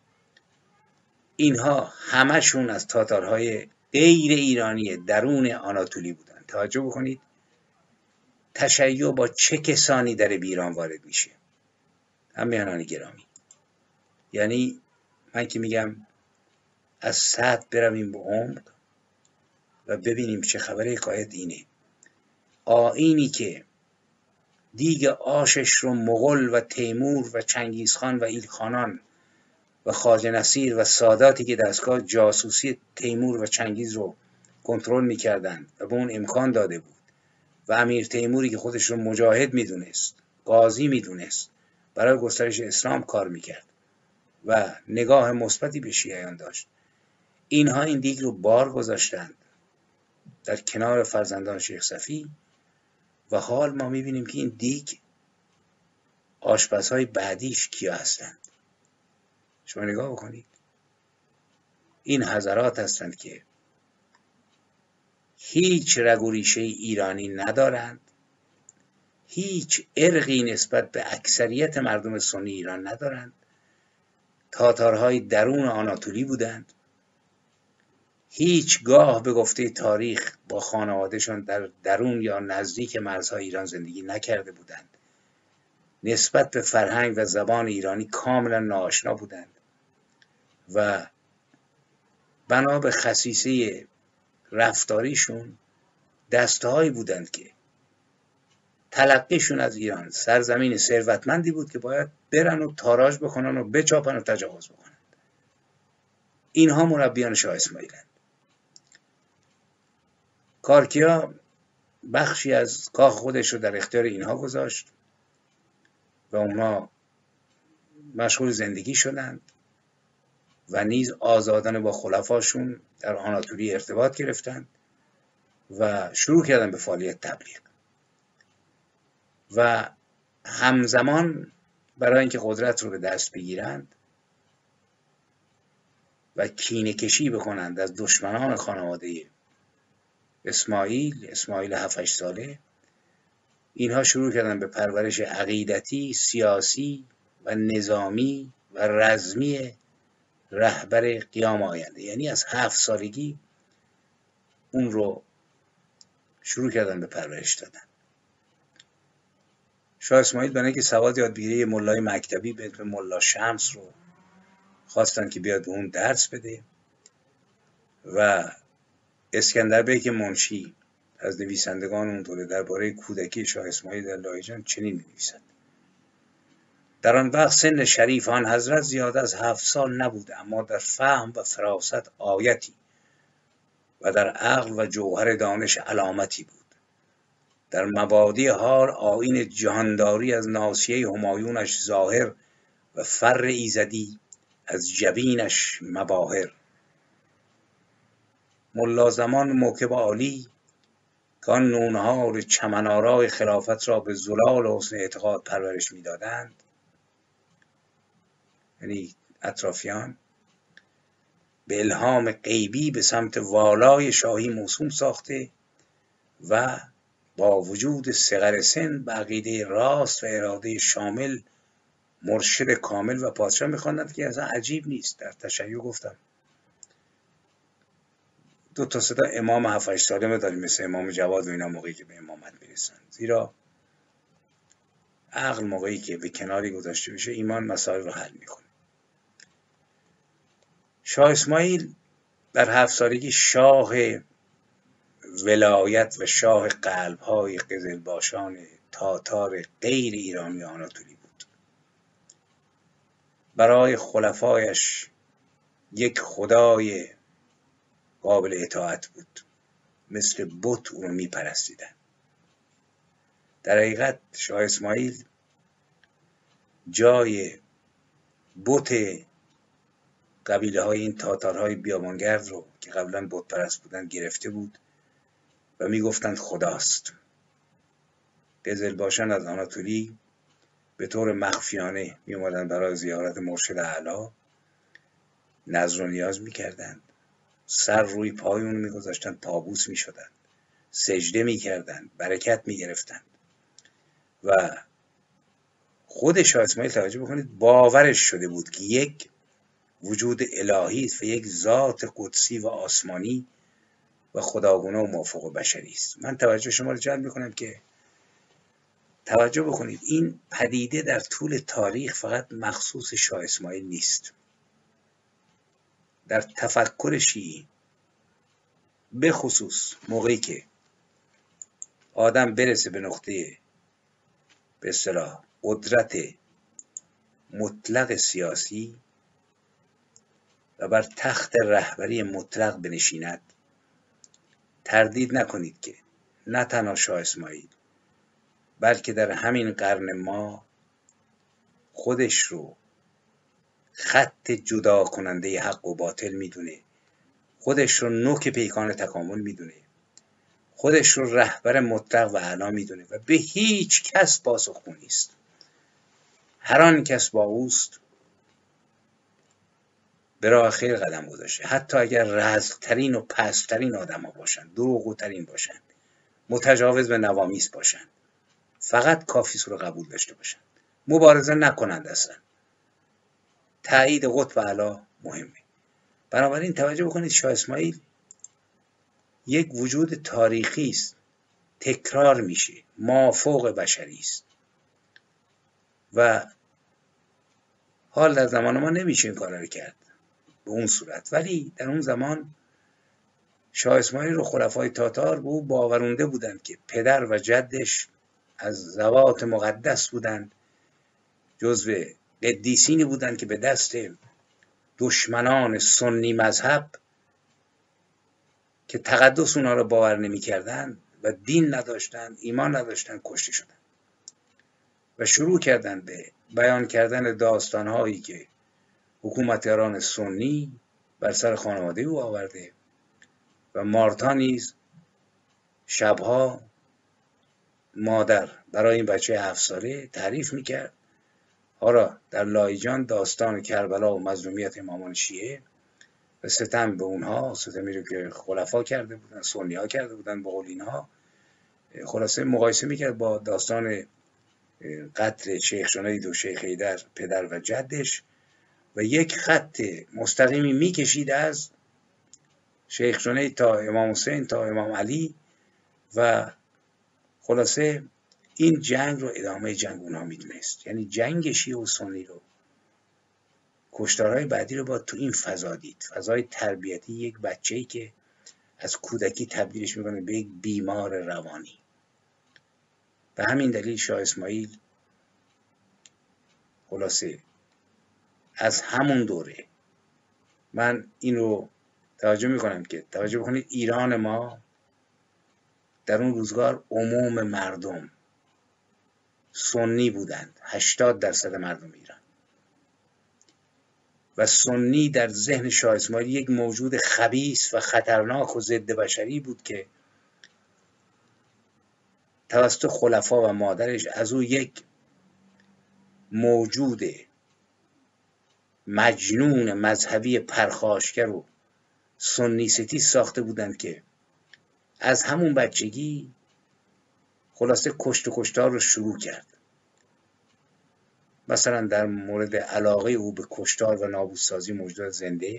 اینها همشون از تاتارهای غیر ایرانی درون آناتولی بودن. توجه بکنید تشیع با چه کسانی در ایران وارد میشه. هم میهنان گرامی، یعنی من که میگم از سطح برویم به عمق و ببینیم چه خبره. حکایت اینه، آیینی که دیگ آشش رو مغول و تیمور و چنگیزخان و ایلخانان و خواجه نصیر و ساداتی که دستگاه جاسوسی تیمور و چنگیز رو کنترل میکردند و به اون امکان داده بود و امیر تیموری که خودش رو مجاهد میدونست، قاضی میدونست، برای گسترش اسلام کار میکرد و نگاه مثبتی به شیعیان داشت، اینها این دیگ رو بار گذاشتند در کنار فرزندان شیخ صفی و حال ما میبینیم که این دیگ آشپزهای بعدیش کیا هستند. شما نگاه بکنید، این حضرات هستند که هیچ رگ و ریشه ایرانی ندارند، هیچ ارقی نسبت به اکثریت مردم سنی ایران ندارند، تاتارهای درون آناتولی بودند، هیچگاه به گفته تاریخ با خانوادهشان در درون یا نزدیک مرزهای ایران زندگی نکرده بودند، نسبت به فرهنگ و زبان ایرانی کاملا ناآشنا بودند و بنا به خصیصه رفتاریشون دسته‌هایی بودند که تلقیشون از ایران سرزمین ثروتمندی بود که باید برن و تاراج بکنن و بچاپن و تجاوز بکنن. اینها مربیان شاه اسماعیلند. کارکیا بخشی از کاخ خودش رو در اختیار اینها گذاشت و اونا مشغول زندگی شدند و نیز آزادانه با خلفاشون در آناتولی ارتباط گرفتند و شروع کردن به فعالیت تبلیغ و همزمان برای اینکه قدرت رو به دست بگیرند و کینه کشی بکنند از دشمنان خانواده اسماعیل 7-8 ساله، اینها شروع کردن به پرورش عقیدتی، سیاسی و نظامی و رزمی رهبر قیام آینده. یعنی از 7 سالگی اون رو شروع کردن به پرورش دادن. شاه اسماعیل برای اینکه سواد یاد بگیره یه ملای مکتبی به اسم ملا شمس رو خواستن که بیاد به اون درس بده و اسکندر بیک منشی از نویسندگان اون دوره درباره کودکی شاه اسماعیل در لاهیجان چنین می‌نویسد: در آن وقت سن شریف آن حضرت زیاد از 7 سال نبود، اما در فهم و فراست آیتی و در عقل و جوهر دانش علامتی بود. در مبادی حال آیین جهانداری از ناصیه همایونش ظاهر و فر ایزدی از جبینش مباهر. ملا زمان موکب عالی که آن نونهار چمنارای خلافت را به زلال حسن اعتقاد پرورش می‌دادند، یعنی اطرافیان، به الهام غیبی به سمت والای شاهی موسوم ساخته و با وجود صغر سن به عقیده راست و اراده شامل مرشد کامل و پادشاه میخواندند که اصلا عجیب نیست. در تشیع گفتم 2 صدا امام 7-8 ساله داریم مثل امام جواد و اینا موقعی که به امامت میرسن، زیرا عقل موقعی که به کناری گذاشته بشه ایمان مسائل رو حل میکنه. شاه اسماعیل در 7 سالگی شاه ولایت و شاه قلب‌های قزلباشان تاتار غیر ایرانی آناتولی بود. برای خلفایش یک خدای قابل اطاعت بود، مثل بت او رو میپرستیدن. در حقیقت شاه اسماعیل جای بت قبیله های این تاتارهای بیابانگرد رو که قبلا بت پرست بودن گرفته بود و میگفتند خداست. قزلباشان از آناتولی به طور مخفیانه می اومدن برای زیارت مرشد اعلی، نذر و نیاز میکردند، سر روی پای اون میگذاشتند، پابوس میشدند، سجده میکردند، برکت میگرفتند. و خود شاه اسماعیل توجه بکنید باورش شده بود که یک وجود الهی است و یک ذات قدسی و آسمانی و خداگونه و موافق بشری است. من توجه شما رو جلب میکنم که توجه بکنید این پدیده در طول تاریخ فقط مخصوص شاه اسماعیل نیست. در تفکر شیعی به خصوص موقعی که آدم برسه به نقطه به اصطلاح قدرت مطلق سیاسی و بر تخت رهبری مطلق بنشیند، تردید نکنید که نه تنها شاه اسماعیل بلکه در همین قرن ما خودش رو خط جدا کننده حق و باطل میدونه، خودش رو نوک پیکان تکامل میدونه، خودش رو رهبر مطلق و اعلی میدونه و به هیچ کس پاسخگو نیست. هر آن کس با اوست به راه خیر قدم گذاشته، حتی اگر رذل‌ترین و پست‌ترین آدم ها باشند، دروغگوترین باشند، متجاوز به نوامیس باشند، فقط کافی رو قبول داشته باشند، مبارزه نکنند، اصلا تایید قطب اعلی مهمه. بنابراین توجه بکنید شاه اسماعیل یک وجود تاریخی است، تکرار میشه، مافوق بشری است و حال در زمان ما نمیشه این کار رو کرد به اون صورت. ولی در اون زمان شاه اسماعیل رو خلفای تاتار به او باورونده بودند که پدر و جدش از ذوات مقدس بودند، جزو قدیسینی بودند که به دست دشمنان سنی مذهب که تقدس اونا رو باور نمی کردند و دین نداشتند، ایمان نداشتند، کشته شدند و شروع کردند به بیان کردن داستانهایی که حکومتگران سنی بر سر خانواده او آورده و مارتا نیز شبها مادر برای این بچه 7 ساله تعریف میکرد. حالا در لایجان داستان کربلا و مظلومیت امامان شیعه و ستم به اونها، ستمی رو که خلفا کرده بودن، سنی ها کرده بودن به قول اینها، خلاصه مقایسه میکرد با داستان قتل شیخ جنید و شیخ حیدر پدر و جدش و یک خط مستقیمی میکشید از شیخ جنید تا امام حسین تا امام علی و خلاصه این جنگ رو ادامه جنگ اونها میدونست. یعنی جنگ شیعه و سنی رو، کشتارهای بعدی رو با تو این فضا دید، فضای تربیتی یک بچه‌ای که از کودکی تبدیلش میکنه به یک بیمار روانی. به همین دلیل شاه اسماعیل خلاصه از همون دوره، من این رو توجه میکنم که توجه بکنید ایران ما در اون روزگار عموم مردم سنی بودند، 80% مردم ایران، و سنی در ذهن شاه اسماعیل یک موجود خبیث و خطرناک و ضد بشری بود که توسط خلفا و مادرش از او یک موجود مجنون مذهبی پرخاشگر و سنی ستی ساخته بودند که از همون بچگی خلاصه کشت و کشتار رو شروع کرد. مثلا در مورد علاقه او به کشتار و نابودسازی موجودات زنده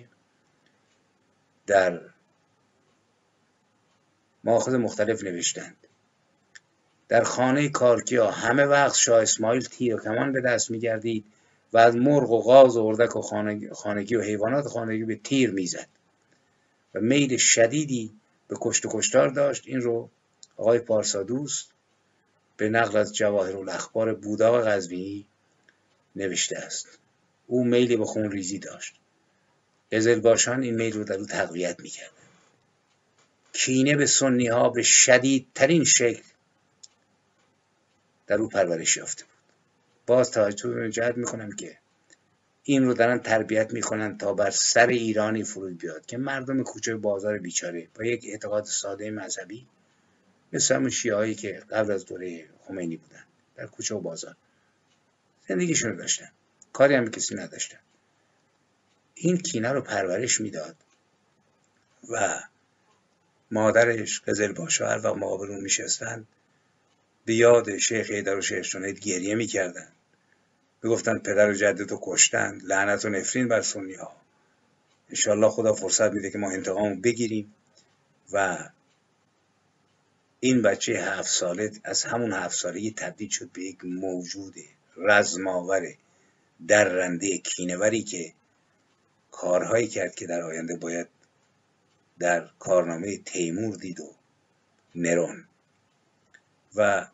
در مآخذ مختلف نوشتند. در خانه کارکیا همه وقت شاه اسماعیل تیر و کمان به دست می‌گردید و از مرغ و غاز و اردک و خانگی و حیوانات خانگی به تیر میزد و میل شدیدی به کشت و کشتار داشت. این رو آقای پارسادوست به نقل از جواهرالأخبار بوداق قزوینی نوشته است. او میلی به خون ریزی داشت. قزلباشان این میل رو در او تقویت میکرد. کینه به سنی ها به شدیدترین شکل در او پرورش یافته بود. باز توجه رو جلب میکنم که این رو دارن تربیت میکنن تا بر سر ایرانی فرود بیاد که مردم کوچه بازار بیچاره با یک اعتقاد ساده مذهبی مثل همون شیعه‌هایی که قبل از دوره خمینی بودن در کوچه و بازار زندگیشون رو داشتن، کاری هم به کسی نداشتن. این کینه رو پرورش میداد و مادرش قزلباشا هر وقت مقابل اون میشستن به یاد شیخ حیدر و شیخ جنید گریه میکردن، میگفتن پدر و جدتو کشتن، لعنت و نفرین بر سنی ها، انشالله خدا فرصت میده که ما انتقامو بگیریم. و این بچه 7 ساله از همون 7 سالگی تبدیل شد به یک موجود رزماور درنده کینه‌وری که کارهایی کرد که در آینده باید در کارنامه تیمور دید و نرون. و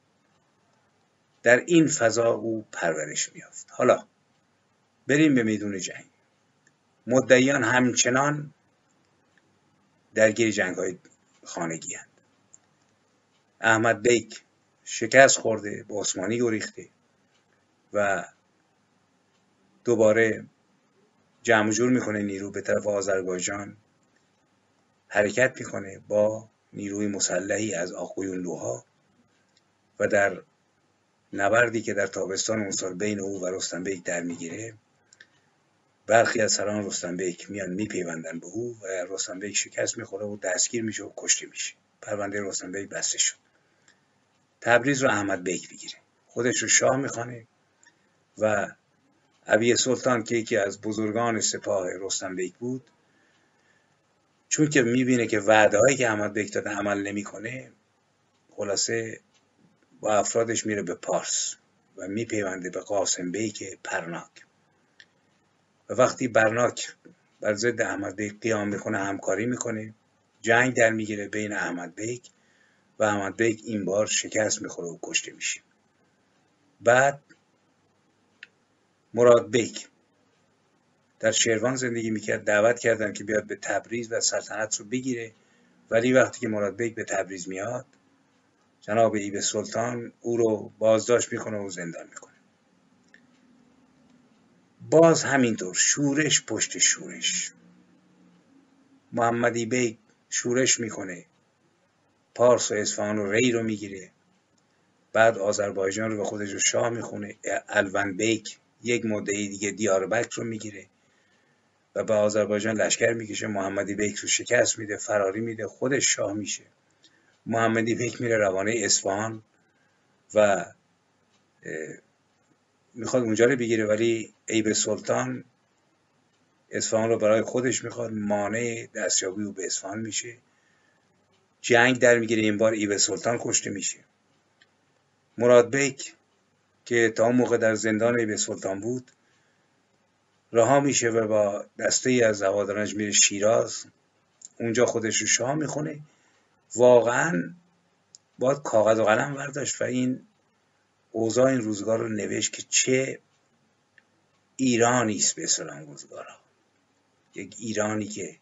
در این فضا او پرورش می‌یافت. حالا بریم به میدون جنگ. مدعیان همچنان درگیر جنگ‌های خانگی هستند. احمد بیک شکست خورده، به عثمانی گریخته و دوباره جمع جور میکنه نیرو به طرف آذربایجان حرکت میکنه با نیروی مسلحی از آقویونلوها و در نبردی که در تابستان اون سال بین او و رستم بیک در میگیره برخی از سران رستم بیک میان میپیوندن به او و رستم بیک شکست میخوره و دستگیر میشه و کشته میشه. پرونده رستم بیک بسته شد. تبریز رو احمد بیک بگیره، خودش رو شاه میخوانه و ابی سلطان که یکی از بزرگان سپاه رستم بیک بود، چون که میبینه که وعده‌هایی که احمد بیک داده عمل نمیکنه، خلاصه با افرادش میره به پارس و میپیونده به قاسم بیک پرناک و وقتی برناک بر ضد احمد بیک قیام میکنه همکاری میکنه، جنگ در میگیره بین احمد بیک و احمد بیک این بار شکست میخوره و کشته میشه. بعد مراد بیک در شیروان زندگی میکرد، دعوت کردن که بیاد به تبریز و سلطنت رو بگیره، ولی وقتی که مراد بیک به تبریز میاد جناب ایب سلطان او رو بازداشت میکنه و زندان میکنه. باز همینطور شورش پشت شورش. محمدی بیک شورش میکنه، پارس و اصفهان و ری رو میگیره، بعد آذربایجان رو به خودش رو شاه میخونه. الون بیک یک مدعی دیگه دیاربکر رو میگیره و به آذربایجان لشکر میکشه. محمدی بیک رو شکست میده، فراری میده، خودش شاه میشه. محمدی بیک میره روانه اصفهان و میخواد اونجا رو بگیره، ولی ایب سلطان اصفهان رو برای خودش میخواد، مانع دستیابی او به اصفهان میشه. جنگ در میگیره، این بار ایب سلطان کشته میشه. مراد بیک که تا اون موقع در زندان ایب سلطان بود رها میشه و با دسته از هوادارانش میره شیراز، اونجا خودش رو شاه میخونه. واقعا باید کاغذ و قلم برداشت و این اوضاع این روزگار رو نوشت که چه ایرانی است به اصطلاح روزگارها، یک ایرانی که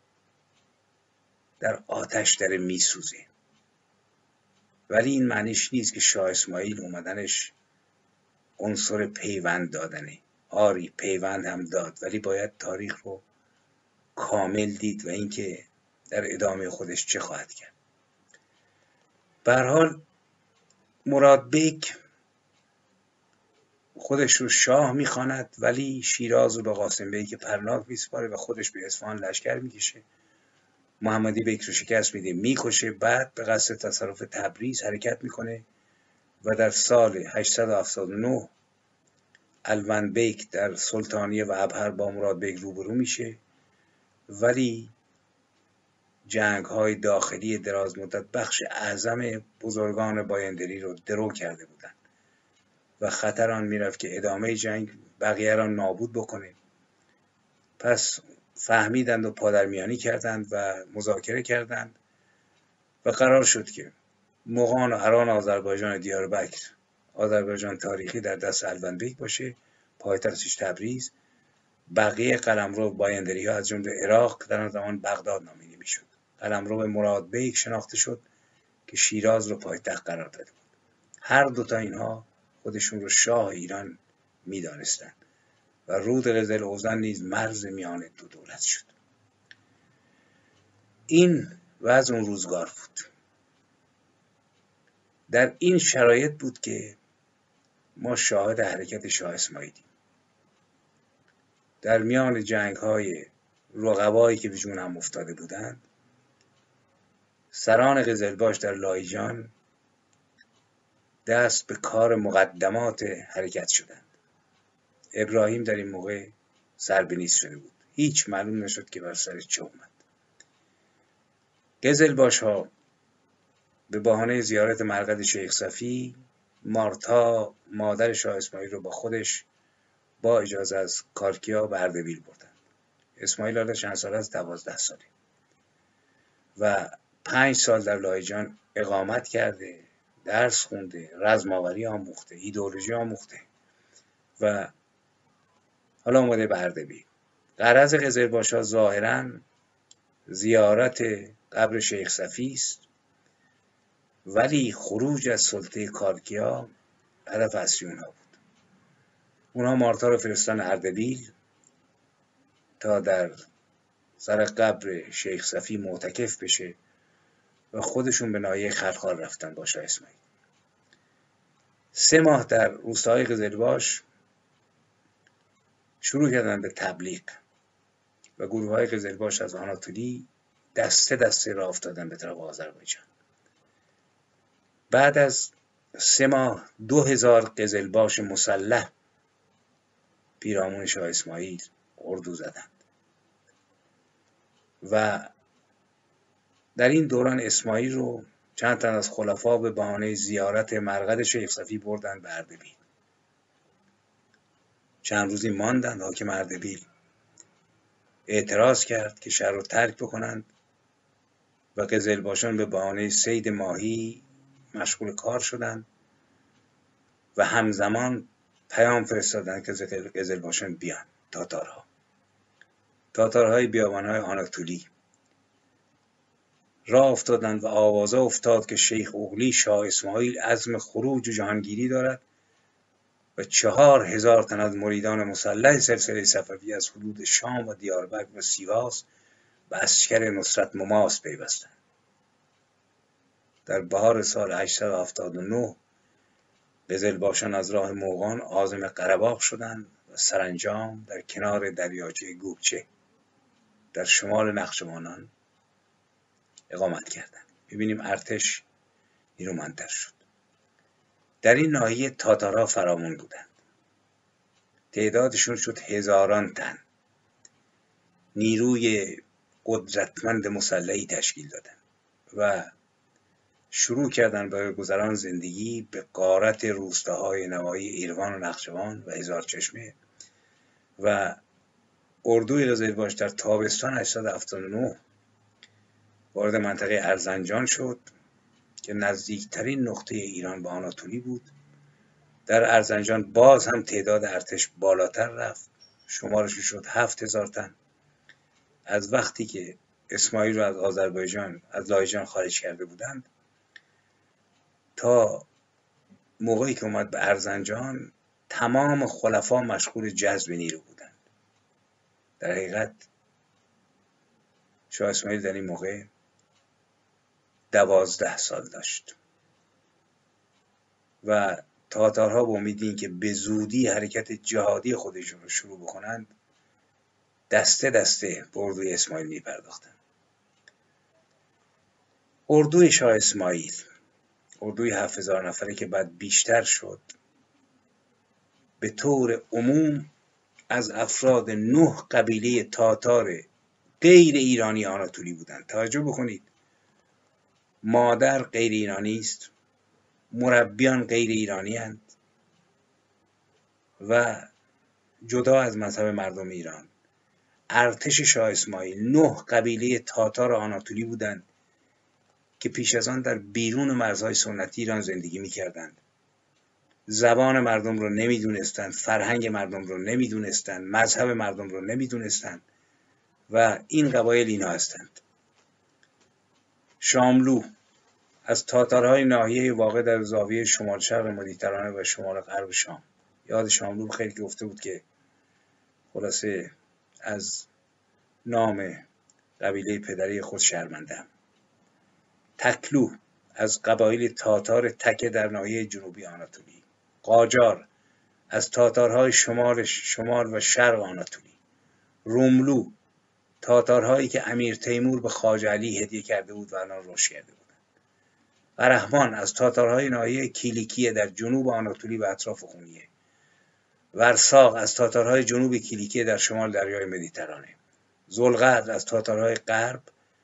در آتش داره میسوزه. ولی این معنیش نیست که شاه اسماعیل اومدنش عنصر پیوند دادنه. آری پیوند هم داد، ولی باید تاریخ رو کامل دید و اینکه در ادامه خودش چه خواهد کرد. به هر حال مراد بیک خودش رو شاه میخواند، ولی شیراز رو به قاسم بیک پرناک میسپاره و خودش به اصفهان لشکر میکشه. محمدی بیک رو شکست میده، میکشه. بعد به قصد تصرف تبریز حرکت میکنه و در سال 879 الوند بیک در سلطانیه و ابهر با مراد بیک روبرو میشه، ولی جنگ های داخلی دراز مدت بخش اعظم بزرگان بایندری رو درو کرده بودن و خطر آن میرفت که ادامه جنگ بقیه را نابود بکنه. پس فهمیدند و پادرمیانی کردند و مذاکره کردند و قرار شد که مغان و اران آذربایجان دیاربکر، آذربایجان تاریخی، در دست الوند بیک باشه، پایتختش تبریز. بقیه قلمرو بایندری ها از جمله عراق در آن زمان بغداد نامیده میشد. قلمرو مراد بیک شناخته شد که شیراز رو پایتخت قرار داده بود. هر دوتا اینها خودشون رو شاه ایران میدانستند و رود قزل اوزن نیز مرز میان دو دولت شد. این وضع اون روزگار بود. در این شرایط بود که ما شاهد حرکت شاه اسماعیلیم. در میان جنگ‌های رقبایی که به جون هم افتاده بودند، سران قزلباش در لاهیجان دست به کار مقدمات حرکت شدند. ابراهیم در این موقع سربنیز شده بود. هیچ معلوم نشد که بر سر چه اومد. قزلباش‌ها به بهانه زیارت مرقد شیخ صفی، مارتا مادر شاه اسماعیل رو با خودش با اجازه از کارکیا به اردبیل بردن. اسماعیل حالا چند سال است؟ 12 ساله و 5 سال در لاهیجان اقامت کرده، درس خونده، رزماوری آموخته، ایدئولوژی آموخته و حالا اومده به اردبیل. غرض قزلباش‌ها ظاهراً زیارت قبر شیخ صفی است، ولی خروج از سلطه کارکیا هدف اصلی اونها بود. اونها مارتا رو فرستن اردبیل تا در سر قبر شیخ صفی معتکف بشه و خودشون به ناحیه خلخال رفتن با شاه اسماعیل. 3 ماه در روستاهای قزلباش شروع کردن به تبلیغ و گروه‌های قزلباش از آناتولی دسته دسته راه افتادن به طرف آذربایجان. بعد از 3 ماه 2000 قزلباش مسلح پیرامون شاه اسماعیل اردو زدند و در این دوران اسماعیل رو چند تن از خلفا به بهانه زیارت مرقد شیخ صفی بردند به اردبیل. چند روزی ماندند. حاکم اردبیل اعتراض کرد که شهر رو ترک بکنند و قزلباشان به بهانه صید ماهی مشغول کار شدند و همزمان پیام فرستادند که قزلباشان بیان. تاتارهای بیابانهای آناتولی راه افتادند و آوازه افتاد که شیخ اغلی شاه اسماعیل عزم خروج و جهانگیری دارد و 4000 تن از مریدان مسلح سلسله صفوی از حدود شام و دیاربکر و سیواس و اسکر نصرت مماس پیوستند. در بهار سال 879 قزلباشان از راه موغان عازم قره‌باغ شدند و سرانجام در کنار دریاچه گوگچه در شمال نخچوانان اقامت کردند. ببینیم ارتش نیرومندتر شد. در این ناحیه تاتارها فراوان بودند. تعدادشون شد هزاران تن. نیروی قدرتمند مسلحی تشکیل دادند و شروع کردند برای گذران زندگی به غارت روستاهای نواحی ایروان و نخچوان و هزارچشمه و اردوی قزلباش در تابستان 879 وارد منطقه ارزنجان شد که نزدیکترین نقطه ایران به آناتولی بود. در ارزنجان باز هم تعداد ارتش بالاتر رفت. شمارش شد 7000 تن. از وقتی که اسماعیل رو از آذربایجان از لاهیجان خارج کرده بودند تا موقعی که اومد به ارزنجان تمام خلفا مشغول جذب نیرو بودند. در حقیقت شاه اسماعیل در این موقع 12 سال داشت و تاتارها با امید این که به زودی حرکت جهادی خودشون رو شروع بکنند دسته دسته به اردوی اسماعیل می پرداختند. اردوی شاه اسماعیل، اردوی 7000 نفره که بعد بیشتر شد، به طور عموم از افراد 9 قبیله تاتار غیر ایرانی آناتولی بودند. توجه بکنید، مادر غیر ایرانی است، مربیان غیر ایرانی هستند و جدا از مذهب مردم ایران. ارتش شاه اسماعیل 9 قبیله تاتار آناتولی بودند که پیش از آن در بیرون مرزهای سنتی ایران زندگی می‌کردند. زبان مردم رو نمی‌دونستند، فرهنگ مردم رو نمی‌دونستند، مذهب مردم رو نمی‌دونستند و این قبایل اینا هستند. شاملو از تاتارهای ناحیه واقع در زاویه شمال شرق مدیترانه و شمال غرب شام. یاد شاملو خیلی گفته بود که خلاصه از نام قبیله پدری خود شرمنده‌ام. تکلو از قبایل تاتار تکه در ناحیه جنوبی آناتولی. قاجار از تاتارهای شمال و شرق آناتولی. روملو تاتارهایی که امیر تیمور به خواجه علی هدیه کرده بود و الان رشد کرده بودند. برهمان از تاتارهای ناحیه کیلیکیه در جنوب آناتولی و اطراف خونیه. ورساق از تاتارهای جنوب کیلیکیه در شمال دریای مدیترانه. ذوالقدر از تاتارهای غرب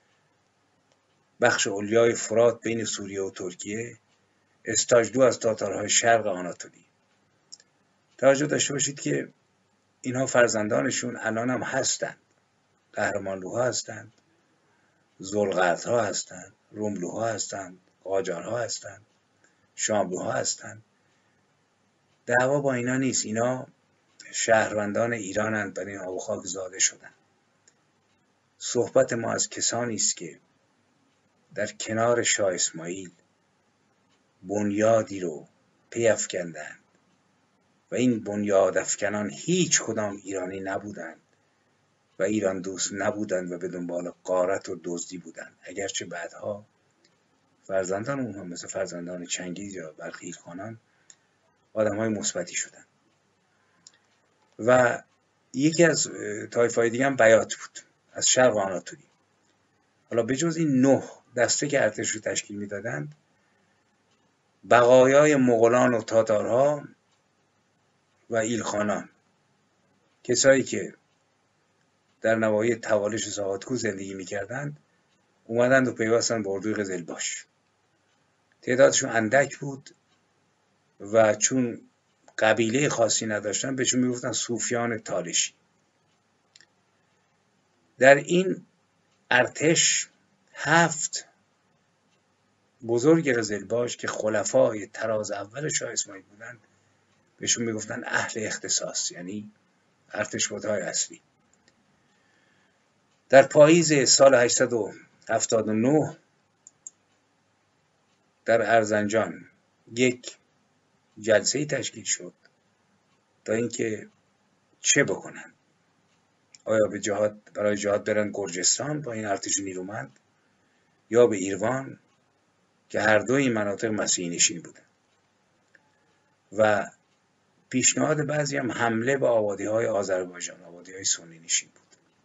بخش علیای فرات بین سوریه و ترکیه. استاجدو از تاتارهای شرق آناتولی. توجه داشته باشید که اینها فرزندانشون الان هم هستند. قهرمانلوها هستند، ذوالقدرها هستند، روملوها هستند، قاجارها هستند، شاملوها هستند. دعوا با اینا نیست، اینا شهروندان ایرانند، برای این آب و خاک زاده شدند. صحبت ما از کسانی است که در کنار شاه اسماعیل بنیادی رو پی افکندند و این بنیاد افکنان هیچ کدام ایرانی نبودند و ایران دوست نبودند و به دنبال غارت و دزدی بودند، اگرچه بعدها فرزندان اونها مثل فرزندان چنگیز یا بلخیل خانان آدم‌های مثبتی شدند. و یکی از طایفه‌های دیگه هم بیات بود از شرق آناتولی. حالا به جز این 9 دسته که ارتش رو تشکیل میدادند، بقایای مغولان و تاتارها و ایلخانان، کسایی که در نواحی توالش ساعاتکو زندگی میکردند، اومدند و پیوستند به اردوی قزلباش. تعدادشون اندک بود و چون قبیله خاصی نداشتن بهشون میگفتن صوفیان تالشی. در این ارتش 7 بزرگ قزلباش که خلفای طراز اول شاه اسماعیل بودند بهشون میگفتن اهل اختصاص، یعنی ارتشبدهای اصلی. در پاییز سال 879 در ارزنجان یک جلسه تشکیل شد تا اینکه چه بکنن. آیا برای جهاد برن گرجستان با این ارتش نیرومند یا به ایروان که هر دو این مناطق مسیحی نشین بودن و پیشنهاد بعضی هم حمله به آبادی‌های آذربایجان، آبادی‌های سنی نشین بود.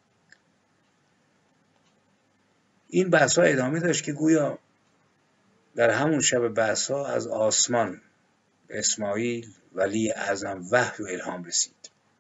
این بحث‌ها ادامه داشت که گویا در همون شب بحث‌ها از آسمان به اسماعیل ولی اعظم وحی و الهام رسید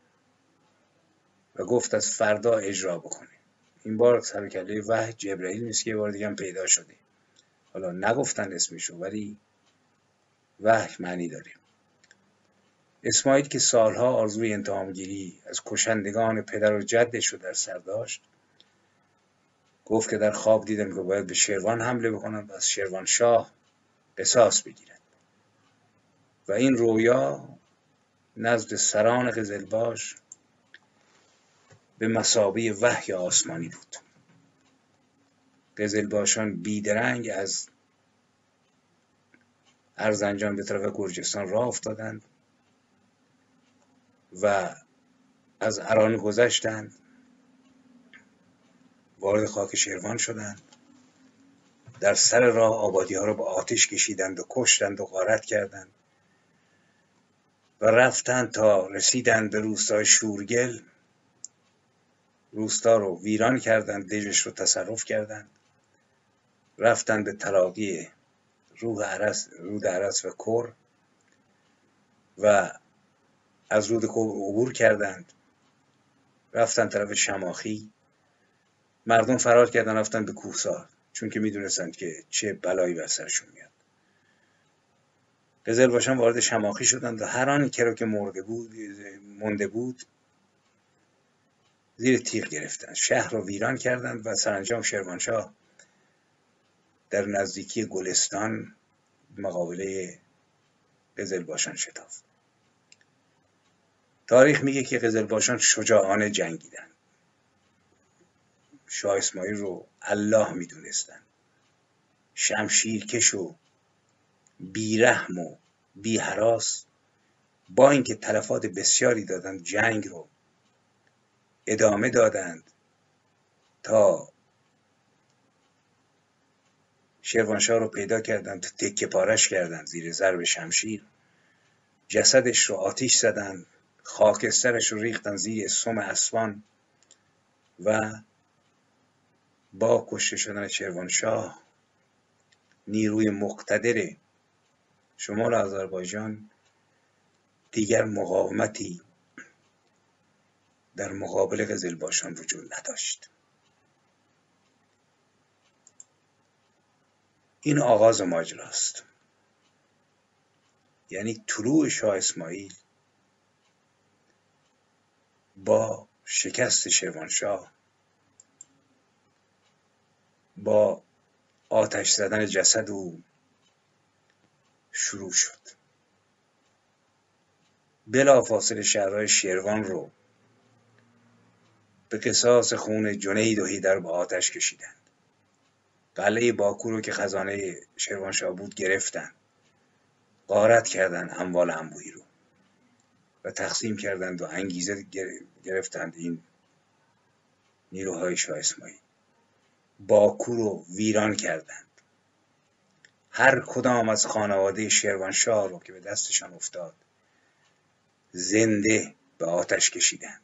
و گفت از فردا اجرا بکنه. این بار سرکله وحی جبرئیل نیست که یه بار دیگه هم پیدا شده. حالا نگفتن اسمشو ولی وحی معنی داره. اسماعیل که سالها آرزوی انتقامگیری از کشندگان پدر و جدش رو در سر داشت، گفت که در خواب دیدم که باید به شیروان حمله بکنم و از شیروانشاه قصاص بگیرد و این رویا نزد سران قزلباش به مثابه وحی آسمانی بود. قزلباشان بیدرنگ از ارزنجان به طرف گرجستان راه افتادند و از اران گذشتند، وارد خاک شیروان شدند. در سر راه آبادی‌ها را به آتش کشیدند و کشتند و غارت کردند و رفتند تا رسیدند به روستای شورگل. روستا رو ویران کردند، دژش رو تصرف کردند رفتن به تلاقی رود عرس و کر و از رود کر عبور کردند، رفتن طرف شماخی. مردم فرار کردن رفتن به کوهسار، چون که میدونستند که چه بلایی بر سرشون میاد. قزلباشان وارد شماخی شدند و هر آن که مونده بود زیر تیغ گرفتند، شهر را ویران کردند و سرانجام شیروانشاه در نزدیکی گلستان مقابله قزلباشان شتافت. تاریخ میگه که قزلباشان شجاعانه جنگیدند. شاه اسماعیل رو الله میدونستند، شمشیرکش و بیرحم و بی‌هراس، با اینکه تلفات بسیاری دادند جنگ رو ادامه دادند تا شیروانشاه رو پیدا کردند، تکه پارش کردند زیر ضرب شمشیر، جسدش رو آتیش زدند، خاکسترش رو ریختند زیر سم اسبان و با کشته شدن شیروانشاه نیروی مقتدر شمال آذربایجان دیگر مقاومتی در مقابل قزلباشان وجود نداشت. این آغاز ماجراست، یعنی طلوع شاه اسماعیل با شکست شیروانشاه، با آتش زدن جسد او شروع شد. بلافاصله شهرهای شیروان رو به قصاص خون جنید و حیدر با آتش کشیدند. قلعه باکو رو که خزانه شیروانشاه بود گرفتند، غارت کردند اموال انبوهی رو و تقسیم کردند و انگیزه گرفتند این نیروهای شاه اسماعیل. باکو رو ویران کردند. هر کدام از خانواده شیروانشاه رو که به دستشان افتاد زنده به آتش کشیدند.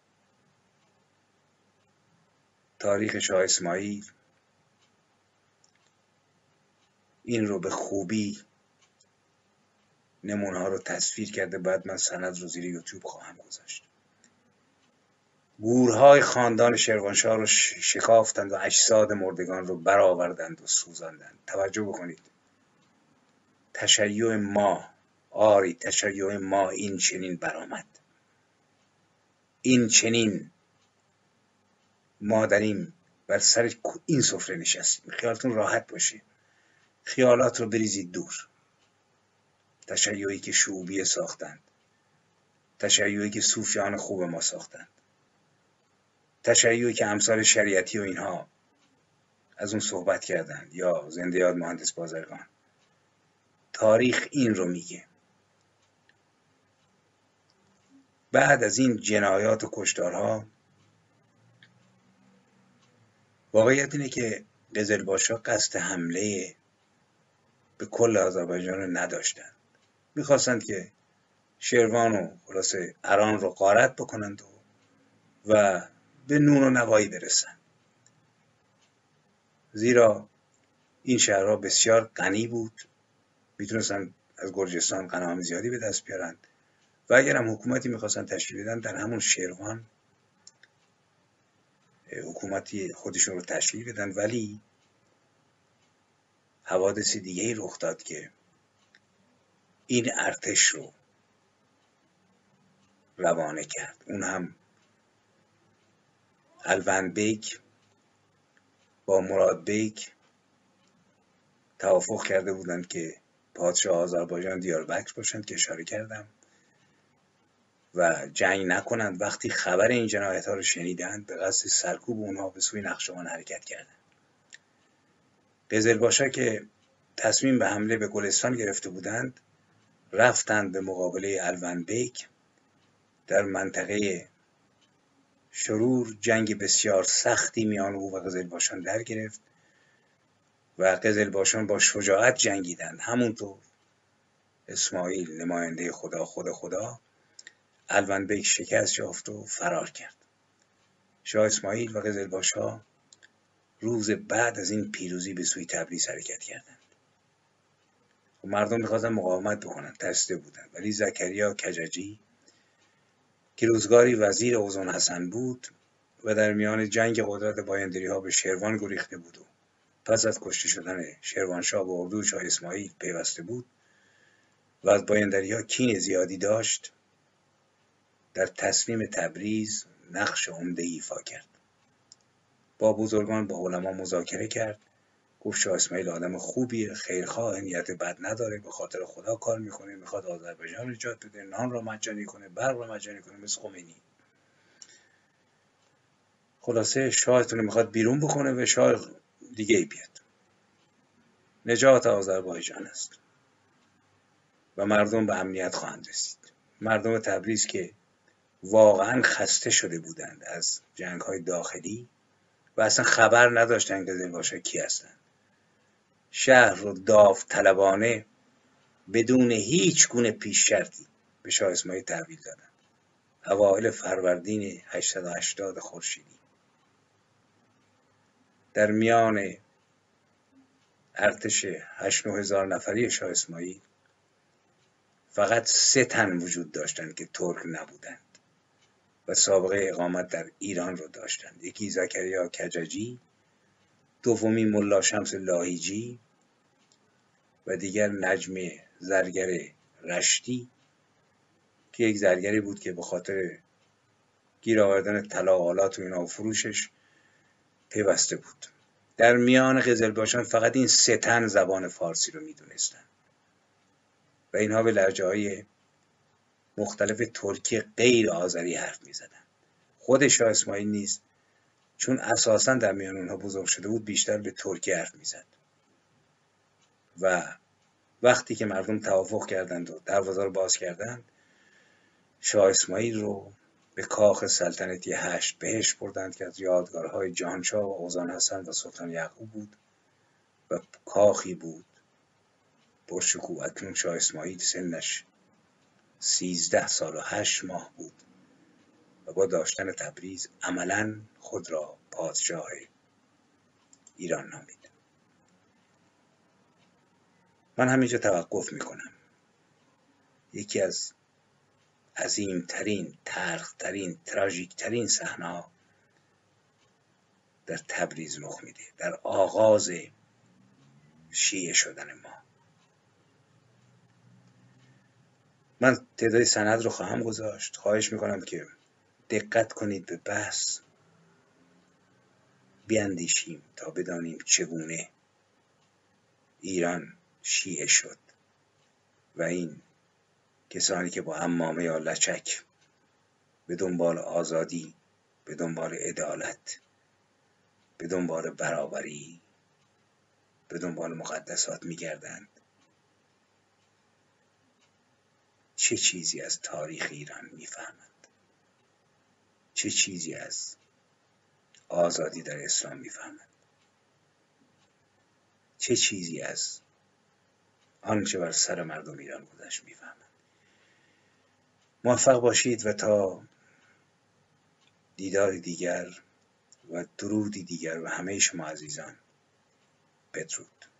تاریخ شاه اسماعیل این رو به خوبی نمونه ها رو تصویر کرده. بعد من سند رو زیر یوتیوب خواهم گذاشت. گورهای خاندان شیروانشاه رو شکافتند و اجساد مردگان رو برآوردند و سوزاندند. توجه بکنید، تشیع ما، آری تشیع ما این چنین برآمد، این چنین ما داریم بر سر این سفره نشستیم. خیالتون راحت باشه، خیالات رو بریزید دور. تشیعی که شعوبیه ساختند، تشیعی که صوفیان خوب ما ساختند، تشیعی که امثال شریعتی و اینها از اون صحبت کردند، یا زنده یاد مهندس بازرگان. تاریخ این رو میگه. بعد از این جنایات و کشتارها، واقعیت اینه که قزلباشا قصد حمله به کل آذربایجان رو نداشتند. میخواستند که شیروان و خلاصه اران رو غارت بکنند و به نون و نوایی برسند، زیرا این شهرها بسیار غنی بود، میتونستند از گرجستان غنایم زیادی به دست بیارند و اگر هم حکومتی میخواستند تشکیل بدن در همون شیروان حکومتی خودشون رو تشکیل بدن. ولی حوادث دیگه‌ای رخ داد که این ارتش رو روانه کرد. اون هم الوند بیگ با مراد بیگ توافق کرده بودند که پادشاه آذربایجان دیاربکر باشند که اشاره کردم و جنگ نکنند. وقتی خبر این جنایت ها رو شنیدند به قصد سرکوب اونها به سوی نخچوان حرکت کردند. قزلباشا که تصمیم به حمله به گلستان گرفته بودند رفتند به مقابله الوند بیگ. در منطقه شرور جنگ بسیار سختی میان او و قزلباشان در گرفت و قزلباشان با شجاعت جنگیدند. همونطور اسماعیل نماینده خدا الوند بیگ شکست یافت و فرار کرد. شاه اسماعیل و قزلباشا روز بعد از این پیروزی به سوی تبریز حرکت کردند. و مردم می‌خواستن مقاومت بکنن، ترسیده بودند، ولی زکریا کججی که روزگاری وزیر اوزان حسن بود و در میان جنگ قدرت بایندری‌ها به شیروان گریخته بود و پس از کشته شدن شیروانشاه به اردوی شاه اسماعیل پیوسته بود و از بایندری‌ها کین زیادی داشت، در تسلیم تبریز نقش عمده‌ای ایفا کرد. با بزرگان، با علما مذاکره کرد، گفت شاه اسماعیل آدم خوبیه، خیرخواه، نیت بد نداره، به خاطر خدا کار میکنه، میخواد آذربایجان رو نجات بده، نان رو مجانی کنه، برق رو مجانی کنه، مثل خمینی. خلاصه شاهتون رو میخواد بیرون بکنه و شاه دیگه ای بیاد. نجات آذربایجان است و مردم به امنیت خواهند رسید. مردم تبریز که واقعا خسته شده بودند از جنگ‌های داخلی و اصلا خبر نداشتند که قزلباشا کی هستند، شهر رو داوطلبانه بدون هیچ گونه پیش شرطی به شاه اسماعیل تحویل دادند. اوایل فروردین 880 خورشیدی در میان ارتش 8-9 هزار نفری شاه اسماعیل فقط 3 تن وجود داشتند که ترک نبودند و سابقه اقامت در ایران رو داشتند. یکی زکریا کججی، دومی ملا شمس لاهیجی و دیگر نجم زرگر رشتی که یک زرگری بود که به خاطر گیر آوردن طلا و آلات و اینا و فروشش پیوسته بود. در میان قزلباشان فقط این 3 تن زبان فارسی رو میدونستن و اینها به لهجه‌های مختلف ترکی غیر آذری حرف میزدن. خود شاه اسماعیل نیز چون اساساً در میان اونها بزرگ شده بود بیشتر به ترکی حرف میزد و وقتی که مردم توافق کردند و دروازه رو باز کردند، شاه اسماعیل رو به کاخ سلطنتی 8 بهشت بردند که از یادگارهای جهانشاه و اوزان حسن و سلطان یعقوب بود و کاخی بود پرشکوه. اکنون شاه اسماعیل سنش 13 سال و 8 ماه بود و با داشتن تبریز عملاً خود را پادشاه ایران نامید. من همینجا توقف میکنم. یکی از عظیمترین، تلخترین، تراژیکترین صحنه‌ها در تبریز رخ میده، در آغاز شیعه شدن ما. من تعدادی سند رو خواهم گذاشت. خواهش میکنم که دقت کنید به بحث، بیاندیشیم تا بدانیم چگونه ایران شیعه شد و این کسانی که با عمامه یا لچک به دنبال آزادی، به دنبال عدالت، به دنبال برابری، به دنبال مقدسات میگردند، چه چیزی از تاریخ ایران میفهمند، چه چیزی از آزادی در اسلام میفهمند، چه چیزی از آنچه بر سر مردم ایران گذشت میفهمند. موفق باشید و تا دیدار دیگر و درودی دیگر و همه شما عزیزان، بدرود.